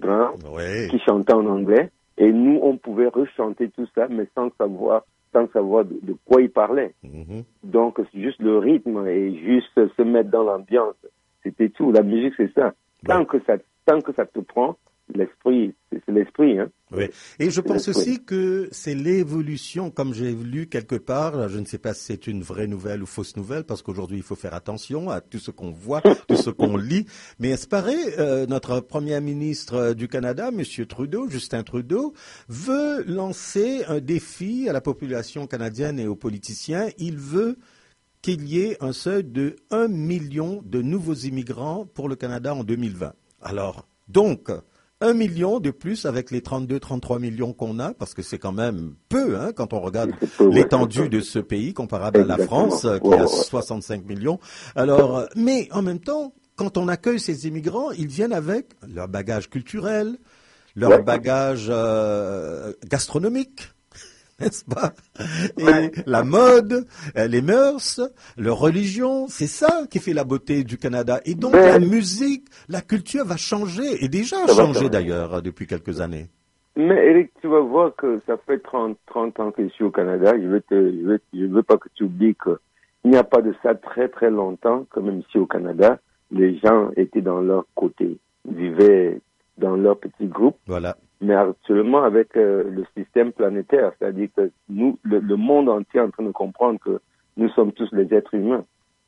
qui chantait en anglais, et nous, on pouvait rechanter tout ça, mais sans savoir de quoi il parlait. Donc, c'est juste le rythme et juste se mettre dans l'ambiance. C'était tout. La musique, c'est ça. Tant que ça te prend, l'esprit, c'est l'esprit, hein. Oui. Et je pense aussi que c'est l'évolution, comme j'ai lu quelque part, je ne sais pas si c'est une vraie nouvelle ou fausse nouvelle, parce qu'aujourd'hui il faut faire attention à tout ce qu'on voit, tout ce qu'on lit, mais il se paraît, notre Premier ministre du Canada, Monsieur Trudeau, Justin Trudeau, veut lancer un défi à la population canadienne et aux politiciens. Il veut qu'il y ait un seuil de 1 million de nouveaux immigrants pour le Canada en 2020. Alors, donc, 1 million de plus avec les 33 millions qu'on a, parce que c'est quand même peu, quand on regarde l'étendue de ce pays comparable à la France, qui a 65 millions. Alors, mais en même temps, quand on accueille ces immigrants, ils viennent avec leur bagage culturel, leur bagage gastronomique, n'est-ce pas? Et la mode, les mœurs, leur religion, c'est ça qui fait la beauté du Canada. Et donc la musique, la culture va changer, et déjà a changé d'ailleurs depuis quelques années. Mais Eric, tu vas voir que ça fait 30 ans que je suis au Canada. Je veux pas que tu oublies qu'il n'y a pas de ça très très longtemps, que même ici au Canada, les gens étaient dans leur côté, vivaient dans leur petit groupe. Voilà. Mais actuellement, avec le système planétaire, c'est-à-dire que nous, le monde entier est en train de comprendre que nous sommes tous les êtres humains.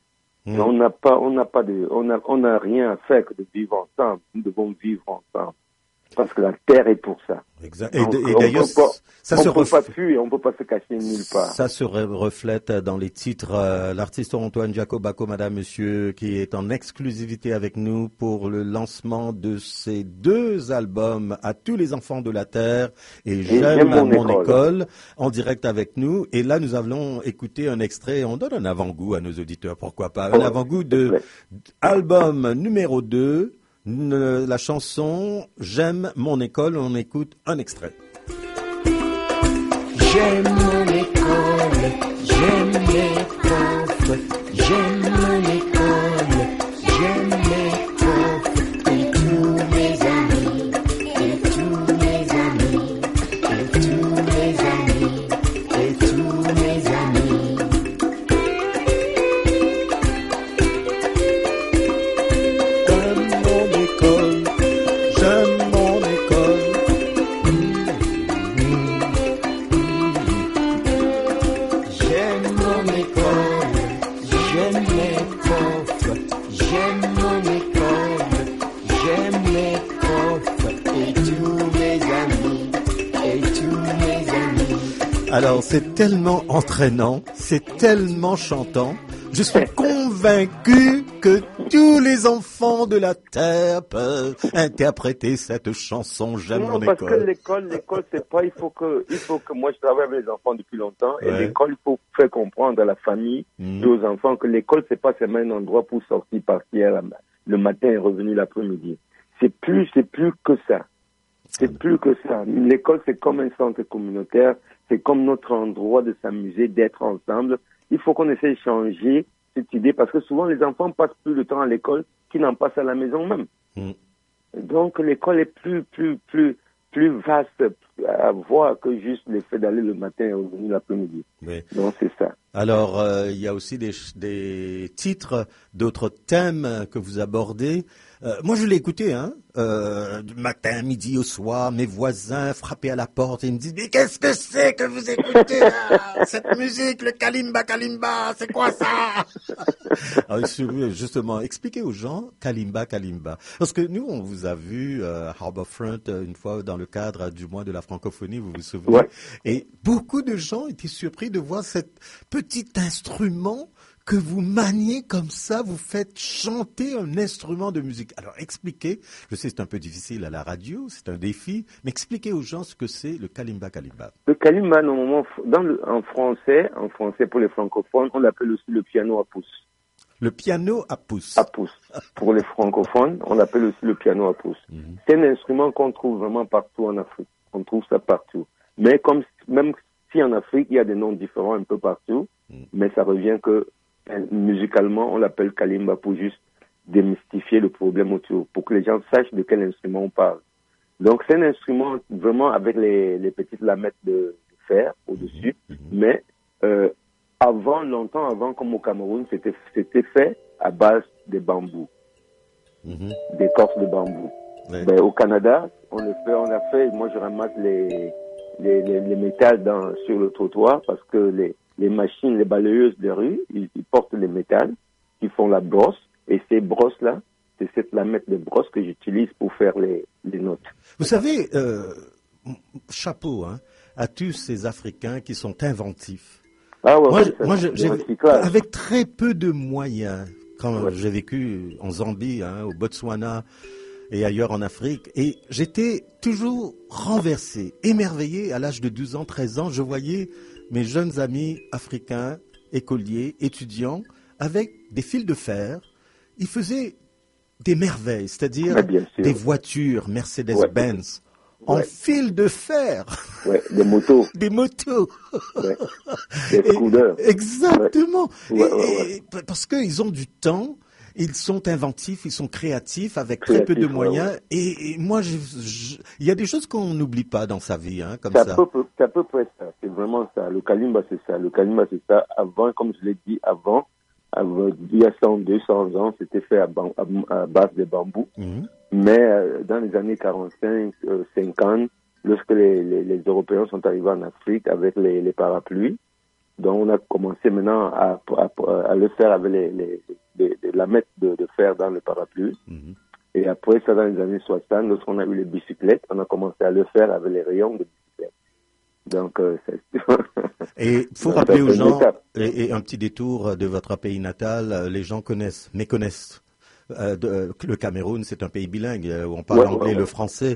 On n'a rien à faire que de vivre ensemble. Nous devons vivre ensemble. Parce que la terre est pour ça. Exact. Donc, et d'ailleurs, on peut pas fuir, on peut pas se cacher nulle part. Ça se reflète dans les titres. L'artiste torontoine Jaco Bako, madame, monsieur, qui est en exclusivité avec nous pour le lancement de ses 2 albums à tous les enfants de la terre et J'aime mon école, en direct avec nous. Et là, nous allons écouter un extrait. On donne un avant-goût à nos auditeurs, pourquoi pas. Un avant-goût de album numéro 2. La chanson J'aime mon école, on écoute un extrait. J'aime mon école, j'aime les profs, j'aime mon école, j'aime les profs et tous mes amis, et tous mes amis, et tous mes amis, et tous mes amis. Alors, c'est tellement entraînant, c'est tellement chantant. Je suis convaincu que tous les enfants de la Terre peuvent interpréter cette chanson J'aime mon école. Parce que l'école, c'est pas, il faut que moi je travaille avec les enfants depuis longtemps, et l'école, il faut faire comprendre à la famille et aux enfants que l'école, c'est pas seulement un endroit pour sortir, partir le matin et revenir l'après-midi. C'est plus que ça. C'est plus que ça. L'école, c'est comme un centre communautaire, c'est comme notre endroit de s'amuser, d'être ensemble. Il faut qu'on essaie de changer cette idée, parce que souvent les enfants passent plus de temps à l'école qu'ils n'en passent à la maison même. Donc l'école est plus vaste, à voir que juste le fait d'aller le matin et revenir l'après-midi. Oui. Donc c'est ça. Alors, il y a aussi des titres, d'autres thèmes que vous abordez. Moi, je l'ai écouté, du matin, midi au soir, mes voisins frappaient à la porte et ils me disent « Mais qu'est-ce que c'est que vous écoutez là? Cette musique, le kalimba, kalimba, c'est quoi ça ?» Alors, justement, expliquez aux gens kalimba, kalimba. Parce que nous, on vous a vu à Harbourfront une fois dans le cadre du mois de la francophonie, vous vous souvenez? Ouais. Et beaucoup de gens étaient surpris de voir cet petit instrument que vous maniez comme ça, vous faites chanter un instrument de musique. Alors expliquez, je sais c'est un peu difficile à la radio, c'est un défi, mais expliquez aux gens ce que c'est le kalimba kalimba. Le kalimba, normalement, en français pour les francophones, on l'appelle aussi le piano à pouce. Le piano à pouce. À pouce. Pour les francophones, on l'appelle aussi le piano à pouce. C'est un instrument qu'on trouve vraiment partout en Afrique. On trouve ça partout. Mais même si en Afrique, il y a des noms différents un peu partout, mais ça revient que musicalement, on l'appelle kalimba pour juste démystifier le problème autour, pour que les gens sachent de quel instrument on parle. Donc c'est un instrument vraiment avec les petites lamettes de fer au-dessus, mais longtemps avant, comme au Cameroun, c'était fait à base de bambou, d'écorce de bambou. Ouais. Ben, au Canada, on a fait, moi je ramasse les métals sur le trottoir parce que les machines, les balayeuses de rue, ils portent les métals, qui font la brosse, et ces brosses-là, c'est cette lamette de brosse que j'utilise pour faire les notes. Vous savez, chapeau à tous ces Africains qui sont inventifs. Ah ouais, moi, avec très peu de moyens, quand j'ai vécu en Zambie, au Botswana et ailleurs en Afrique, et j'étais toujours renversé, émerveillé à l'âge de 12 ans, 13 ans, je voyais mes jeunes amis africains, écoliers, étudiants, avec des fils de fer, ils faisaient des merveilles, c'est-à-dire des voitures Mercedes-Benz en fil de fer. Ouais, des motos. Des motos. Ouais. Des scooters. Exactement. Et parce qu'ils ont du temps, ils sont inventifs, ils sont créatifs avec très peu de moyens. Et moi, il y a des choses qu'on n'oublie pas dans sa vie, comme ça. C'est à peu près ça. C'est vraiment ça. Le kalimba, c'est ça. Le kalimba, c'est ça. Avant, comme je l'ai dit avant, il y a 100, 200 ans, c'était fait à base de bambou. Mais dans les années 45, 50, lorsque les Européens sont arrivés en Afrique avec les parapluies, donc on a commencé maintenant à le faire avec les lamettes de fer dans le parapluie. Et après ça, dans les années 60, lorsqu'on a eu les bicyclettes, on a commencé à le faire avec les rayons de bicyclette. Donc, et il faut rappeler aux gens, et un petit détour de votre pays natal, les gens méconnaissent. Le Cameroun, c'est un pays bilingue où on parle l'anglais et le français.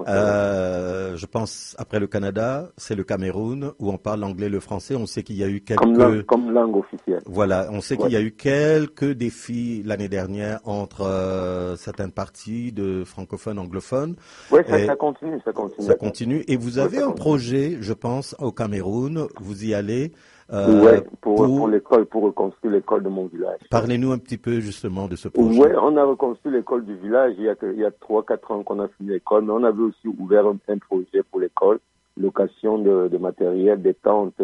Je pense, après le Canada, c'est le Cameroun où on parle l'anglais et le français. On sait qu'il y a eu quelques... Comme langue officielle. Voilà, on sait qu'il y a eu quelques défis l'année dernière entre certaines parties de francophones, anglophones. Oui, ça continue. Ça continue. Et vous avez un projet, je pense, au Cameroun. Vous y allez... pour l'école, pour reconstruire l'école de mon village. Parlez-nous un petit peu justement de ce projet. Oui, on a reconstruit l'école du village il y a 3-4 ans qu'on a fini l'école, mais on avait aussi ouvert un projet pour l'école, location de matériel, des tentes,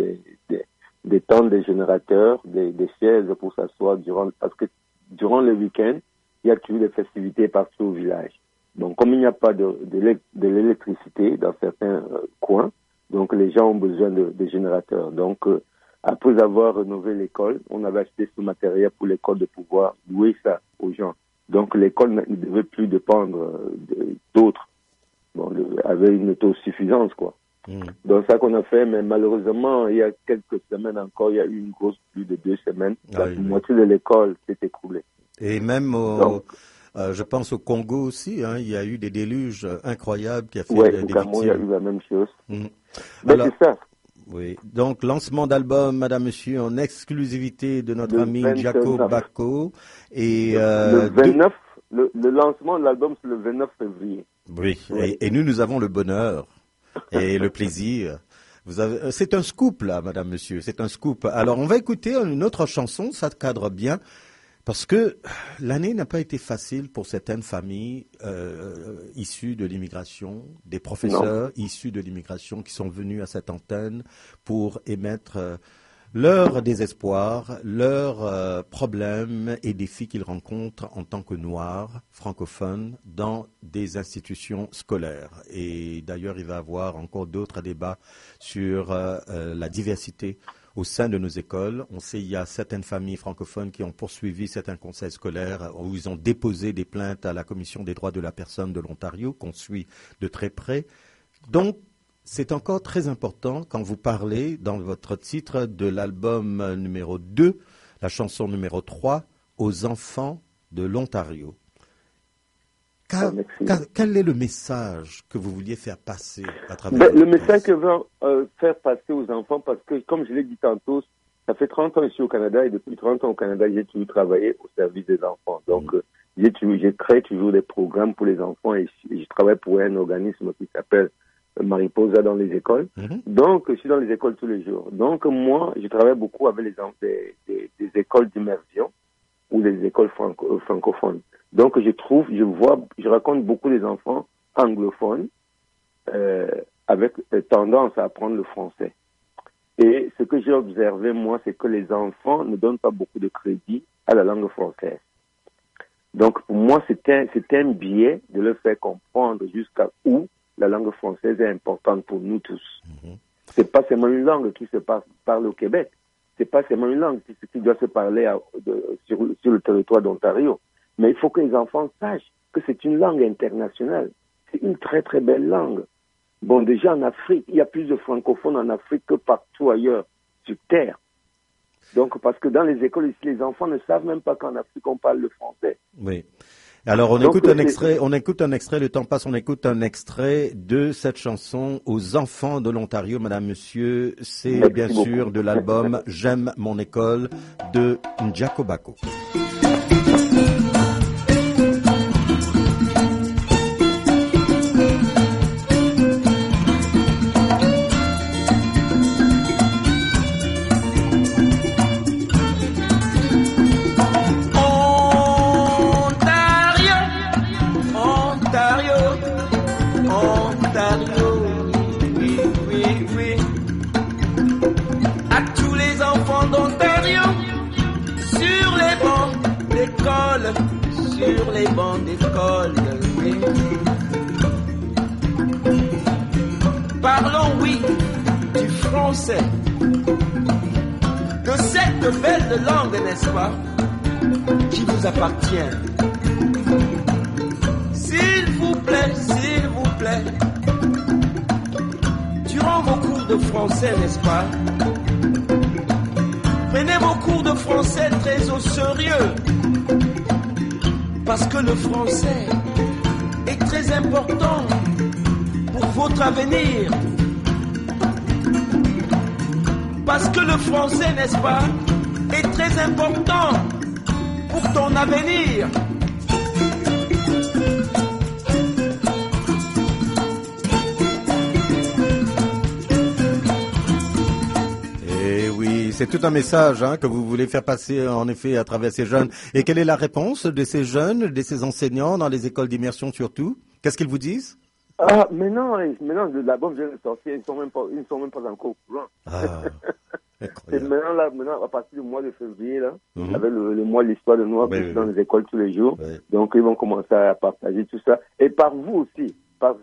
des tentes, des générateurs, des chaises pour s'asseoir parce que durant le week-end, il y a toujours des festivités partout au village. Donc, comme il n'y a pas de l'électricité dans certains coins, donc les gens ont besoin de générateurs. Donc, après avoir rénové l'école, on avait acheté ce matériel pour l'école de pouvoir louer ça aux gens. Donc l'école ne devait plus dépendre d'autres, avait une autosuffisance, quoi. Donc ça qu'on a fait, mais malheureusement, il y a quelques semaines encore, il y a eu une grosse pluie de 2 semaines. La moitié de l'école s'est écroulée. Et même je pense au Congo aussi, il y a eu des déluges incroyables qui a fait des victimes. Oui, au Cameroun, il y a eu la même chose. Alors, c'est ça. Oui. Donc, lancement d'album, madame, monsieur, en exclusivité de notre ami Jaco Bako. Et, le 29, le lancement de l'album, c'est le 29 février. Oui. Et nous avons le bonheur et le plaisir. C'est un scoop, là, madame, monsieur. C'est un scoop. Alors, on va écouter une autre chanson, ça cadre bien. Parce que l'année n'a pas été facile pour certaines familles issues de l'immigration, des professeurs issus de l'immigration qui sont venus à cette antenne pour émettre leur désespoir, leurs problèmes et défis qu'ils rencontrent en tant que noirs francophones dans des institutions scolaires. Et d'ailleurs, il va y avoir encore d'autres débats sur la diversité au sein de nos écoles. On sait qu'il y a certaines familles francophones qui ont poursuivi certains conseils scolaires où ils ont déposé des plaintes à la Commission des droits de la personne de l'Ontario, qu'on suit de très près. Donc, c'est encore très important quand vous parlez dans votre titre de l'album numéro 2, la chanson numéro 3, aux enfants de l'Ontario. Quel est le message que vous vouliez faire passer à travers le message que je veux faire passer aux enfants, parce que, comme je l'ai dit tantôt, ça fait 30 ans que je suis au Canada et depuis 30 ans au Canada, j'ai toujours travaillé au service des enfants. Donc, j'ai créé toujours des programmes pour les enfants et je travaille pour un organisme qui s'appelle Mariposa dans les écoles. Donc, je suis dans les écoles tous les jours. Donc, moi, je travaille beaucoup avec les enfants des écoles d'immersion ou des écoles francophones. Donc, je raconte beaucoup des enfants anglophones avec tendance à apprendre le français. Et ce que j'ai observé, moi, c'est que les enfants ne donnent pas beaucoup de crédit à la langue française. Donc, pour moi, c'était un biais de leur faire comprendre jusqu'à où la langue française est importante pour nous tous. C'est pas seulement une langue qui se parle au Québec. C'est pas seulement une langue qui doit se parler sur le territoire d'Ontario. Mais il faut que les enfants sachent que c'est une langue internationale. C'est une très très belle langue. Bon, déjà en Afrique, il y a plus de francophones en Afrique que partout ailleurs sur Terre. Donc, parce que dans les écoles ici, les enfants ne savent même pas qu'en Afrique on parle le français. Oui. Alors, on écoute un extrait, le temps passe, on écoute un extrait de cette chanson aux enfants de l'Ontario, madame, monsieur. C'est bien sûr de l'album J'aime mon école de Njako Bako. Sur les bancs d'école, oui. Parlons, oui, du français, de cette belle langue, n'est-ce pas, qui vous appartient. S'il vous plaît, durant vos cours de français, n'est-ce pas, prenez vos cours de français très au sérieux. Parce que le français est très important pour votre avenir. Parce que le français, n'est-ce pas, est très important pour ton avenir. C'est tout un message que vous voulez faire passer en effet à travers ces jeunes. Et quelle est la réponse de ces jeunes, de ces enseignants dans les écoles d'immersion surtout? Qu'est-ce qu'ils vous disent? Maintenant, l'album vient de sortir, ils ne sont même pas encore au courant. C'est maintenant, à partir du mois de février, là, avec le mois de l'histoire de Noir, dans les écoles tous les jours. Donc, ils vont commencer à partager tout ça. Et par vous aussi, par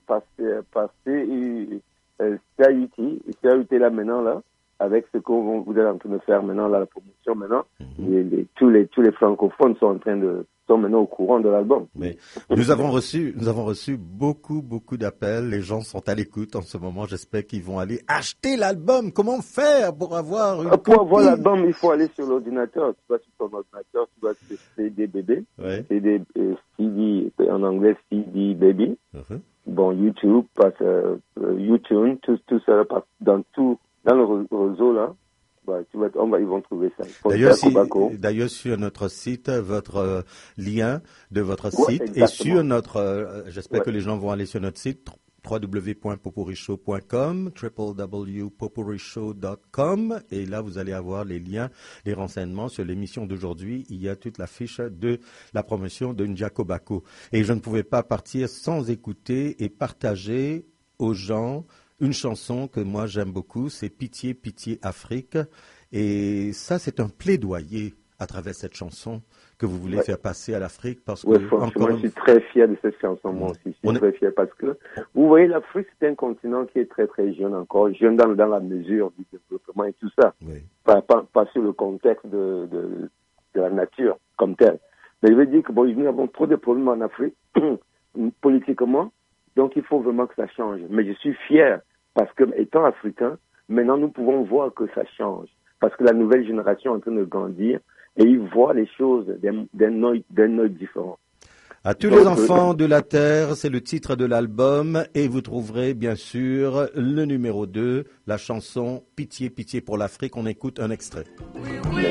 CAUT là maintenant, là, avec ce que vous êtes en train de faire maintenant, là, la promotion maintenant, tous les francophones sont maintenant au courant de l'album. Mais nous avons reçu beaucoup d'appels. Les gens sont à l'écoute en ce moment. J'espère qu'ils vont aller acheter l'album. Comment faire pour avoir une copie? Pour avoir l'album, il faut aller sur l'ordinateur. Tu vas sur ton ordinateur, tu vas sur CD Baby, CD en anglais CD Baby. Bon, YouTube, YouTube, tout ça dans le réseau là. Ils vont trouver ça. D'ailleurs, sur notre site, votre lien de votre site et sur notre, j'espère que les gens vont aller sur notre site www.popuricshow.com, www.popuricshow.com, et là vous allez avoir les liens, les renseignements sur l'émission d'aujourd'hui. Il y a toute la fiche de la promotion de Ndjako Bako. Et je ne pouvais pas partir sans écouter et partager aux gens une chanson que moi j'aime beaucoup, c'est Pitié, Pitié Afrique. Et ça, c'est un plaidoyer à travers cette chanson que vous voulez faire passer à l'Afrique, parce que franchement, je suis très fier de cette chanson, moi aussi. Je suis très fier parce que, vous voyez, l'Afrique, c'est un continent qui est très, très jeune encore, jeune dans la mesure du développement et tout ça. Oui. Pas sur le contexte de la nature comme tel. Mais je veux dire que, bon, nous avons trop de problèmes en Afrique, politiquement, donc il faut vraiment que ça change. Mais je suis fier parce que, étant africain, maintenant nous pouvons voir que ça change. Parce que la nouvelle génération est en train de grandir et ils voient les choses d'un œil différent. À tous les enfants de la Terre, c'est le titre de l'album et vous trouverez bien sûr le numéro 2, la chanson Pitié, Pitié pour l'Afrique. On écoute un extrait. Oui.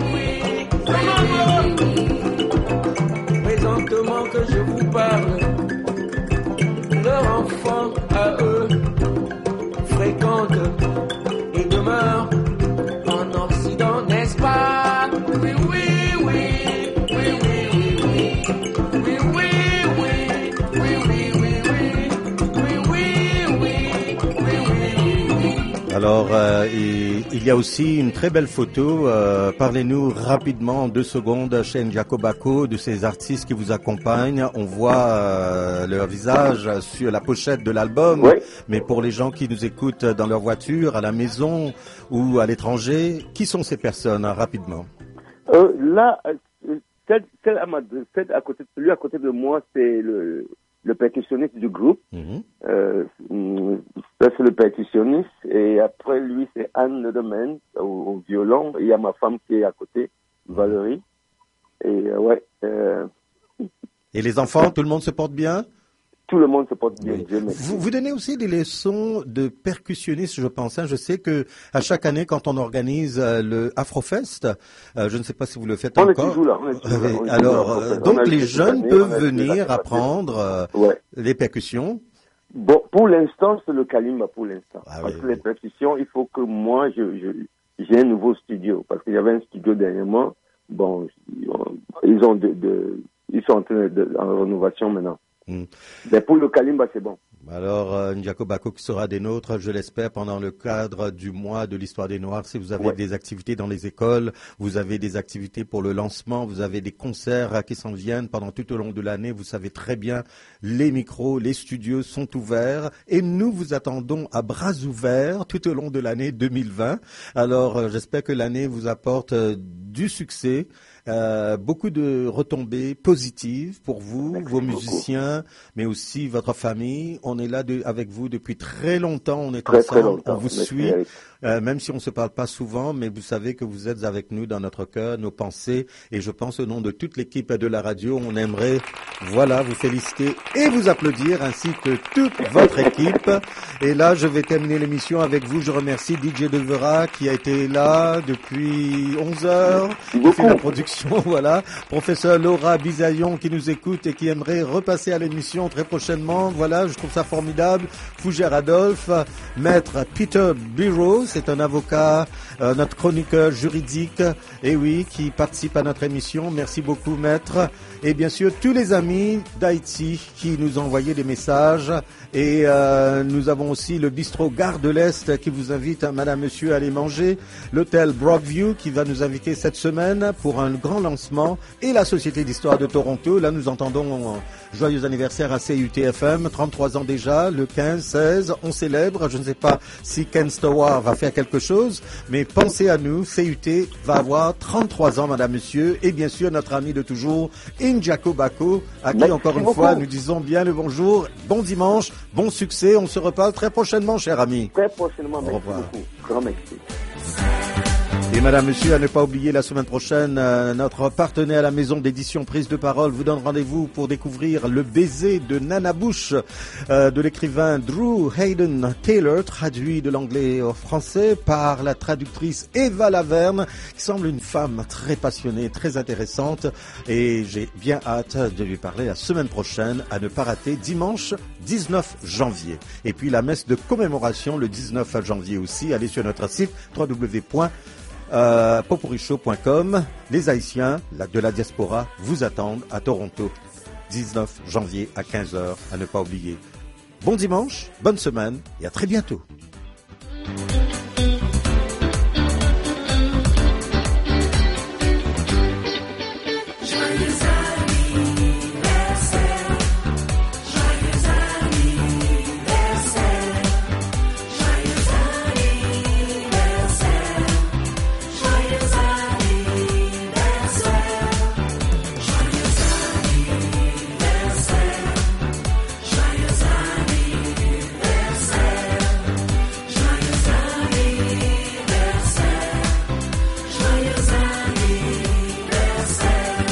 Présentement que je vous parle, leur enfant à eux fréquente et demeure en Occident, n'est-ce pas? Oui. Alors, il y a aussi une très belle photo. Parlez-nous rapidement, en 2 secondes, chez Ndjako Bako, de ces artistes qui vous accompagnent. On voit leur visage sur la pochette de l'album. Oui. Mais pour les gens qui nous écoutent dans leur voiture, à la maison ou à l'étranger, qui sont ces personnes, rapidement? Là, celui à côté de moi, c'est le percussionniste du groupe. Ça, c'est le percussionniste. Et après lui, c'est Anne Lederman au violon. Il y a ma femme qui est à côté, Valérie. Et Et les enfants, tout le monde se porte bien? Tout le monde se porte bien. Oui. Vous donnez aussi des leçons de percussionniste, je pense. Je sais que à chaque année, quand on organise le Afrofest, je ne sais pas si vous le faites encore. Alors, donc les jeunes peuvent venir apprendre les percussions. Bon, pour l'instant, c'est le kalimba pour l'instant. Parce que les percussions, il faut que moi, j'ai un nouveau studio. Parce qu'il y avait un studio dernièrement. Bon, ils sont en train en rénovation maintenant. Mais pour le kalimba, c'est bon. Alors, Ndjako Bako qui sera des nôtres, je l'espère, pendant le cadre du mois de l'histoire des Noirs. Si vous avez des activités dans les écoles, vous avez des activités pour le lancement, vous avez des concerts qui s'en viennent pendant tout au long de l'année, vous savez très bien, les micros, les studios sont ouverts et nous vous attendons à bras ouverts tout au long de l'année 2020. Alors, j'espère que l'année vous apporte du succès. Beaucoup de retombées positives pour vous, vos musiciens, mais aussi votre famille. On est là avec vous depuis très longtemps, on est ensemble, on vous suit, même si on ne se parle pas souvent, mais vous savez que vous êtes avec nous dans notre cœur, nos pensées, et je pense au nom de toute l'équipe de la radio, on aimerait, vous féliciter et vous applaudir, ainsi que toute votre équipe. Et là, je vais terminer l'émission avec vous. Je remercie DJ Devera qui a été là depuis 11 heures, qui fait la production. Professeur Laura Bisaillon qui nous écoute et qui aimerait repasser à l'émission très prochainement. Je trouve ça formidable. Fougère Adolphe, Maître Peter Biro, c'est un avocat, notre chroniqueur juridique, qui participe à notre émission. Merci beaucoup, Maître. Et bien sûr, tous les amis d'Haïti qui nous ont envoyé des messages. Et nous avons aussi le bistrot Gare de l'Est qui vous invite, madame, monsieur, à aller manger. L'hôtel Broadview qui va nous inviter cette semaine pour un grand lancement. Et la Société d'Histoire de Toronto. Là, nous entendons joyeux anniversaire à CUTFM. 33 ans déjà, le 15-16. On célèbre. Je ne sais pas si Ken Stowar va faire quelque chose. Mais pensez à nous. CUT va avoir 33 ans, madame, monsieur. Et bien sûr, notre ami de toujours, Ndjako Bako, à qui encore une fois, nous disons bien le bonjour. Bon dimanche. Bon succès, on se reparle très prochainement, cher ami. Très prochainement, merci beaucoup. Grand merci. Et madame, monsieur, à ne pas oublier, la semaine prochaine, notre partenaire à la maison d'édition Prise de Parole vous donne rendez-vous pour découvrir Le baiser de Nana Bush de l'écrivain Drew Hayden Taylor, traduit de l'anglais au français par la traductrice Eva Laverne, qui semble une femme très passionnée, très intéressante. Et j'ai bien hâte de lui parler la semaine prochaine, à ne pas rater, dimanche 19 janvier. Et puis la messe de commémoration le 19 janvier aussi. Allez sur notre site www.popurichaud.com. Les Haïtiens de la diaspora vous attendent à Toronto, 19 janvier à 15h, à ne pas oublier. Bon dimanche, bonne semaine et à très bientôt.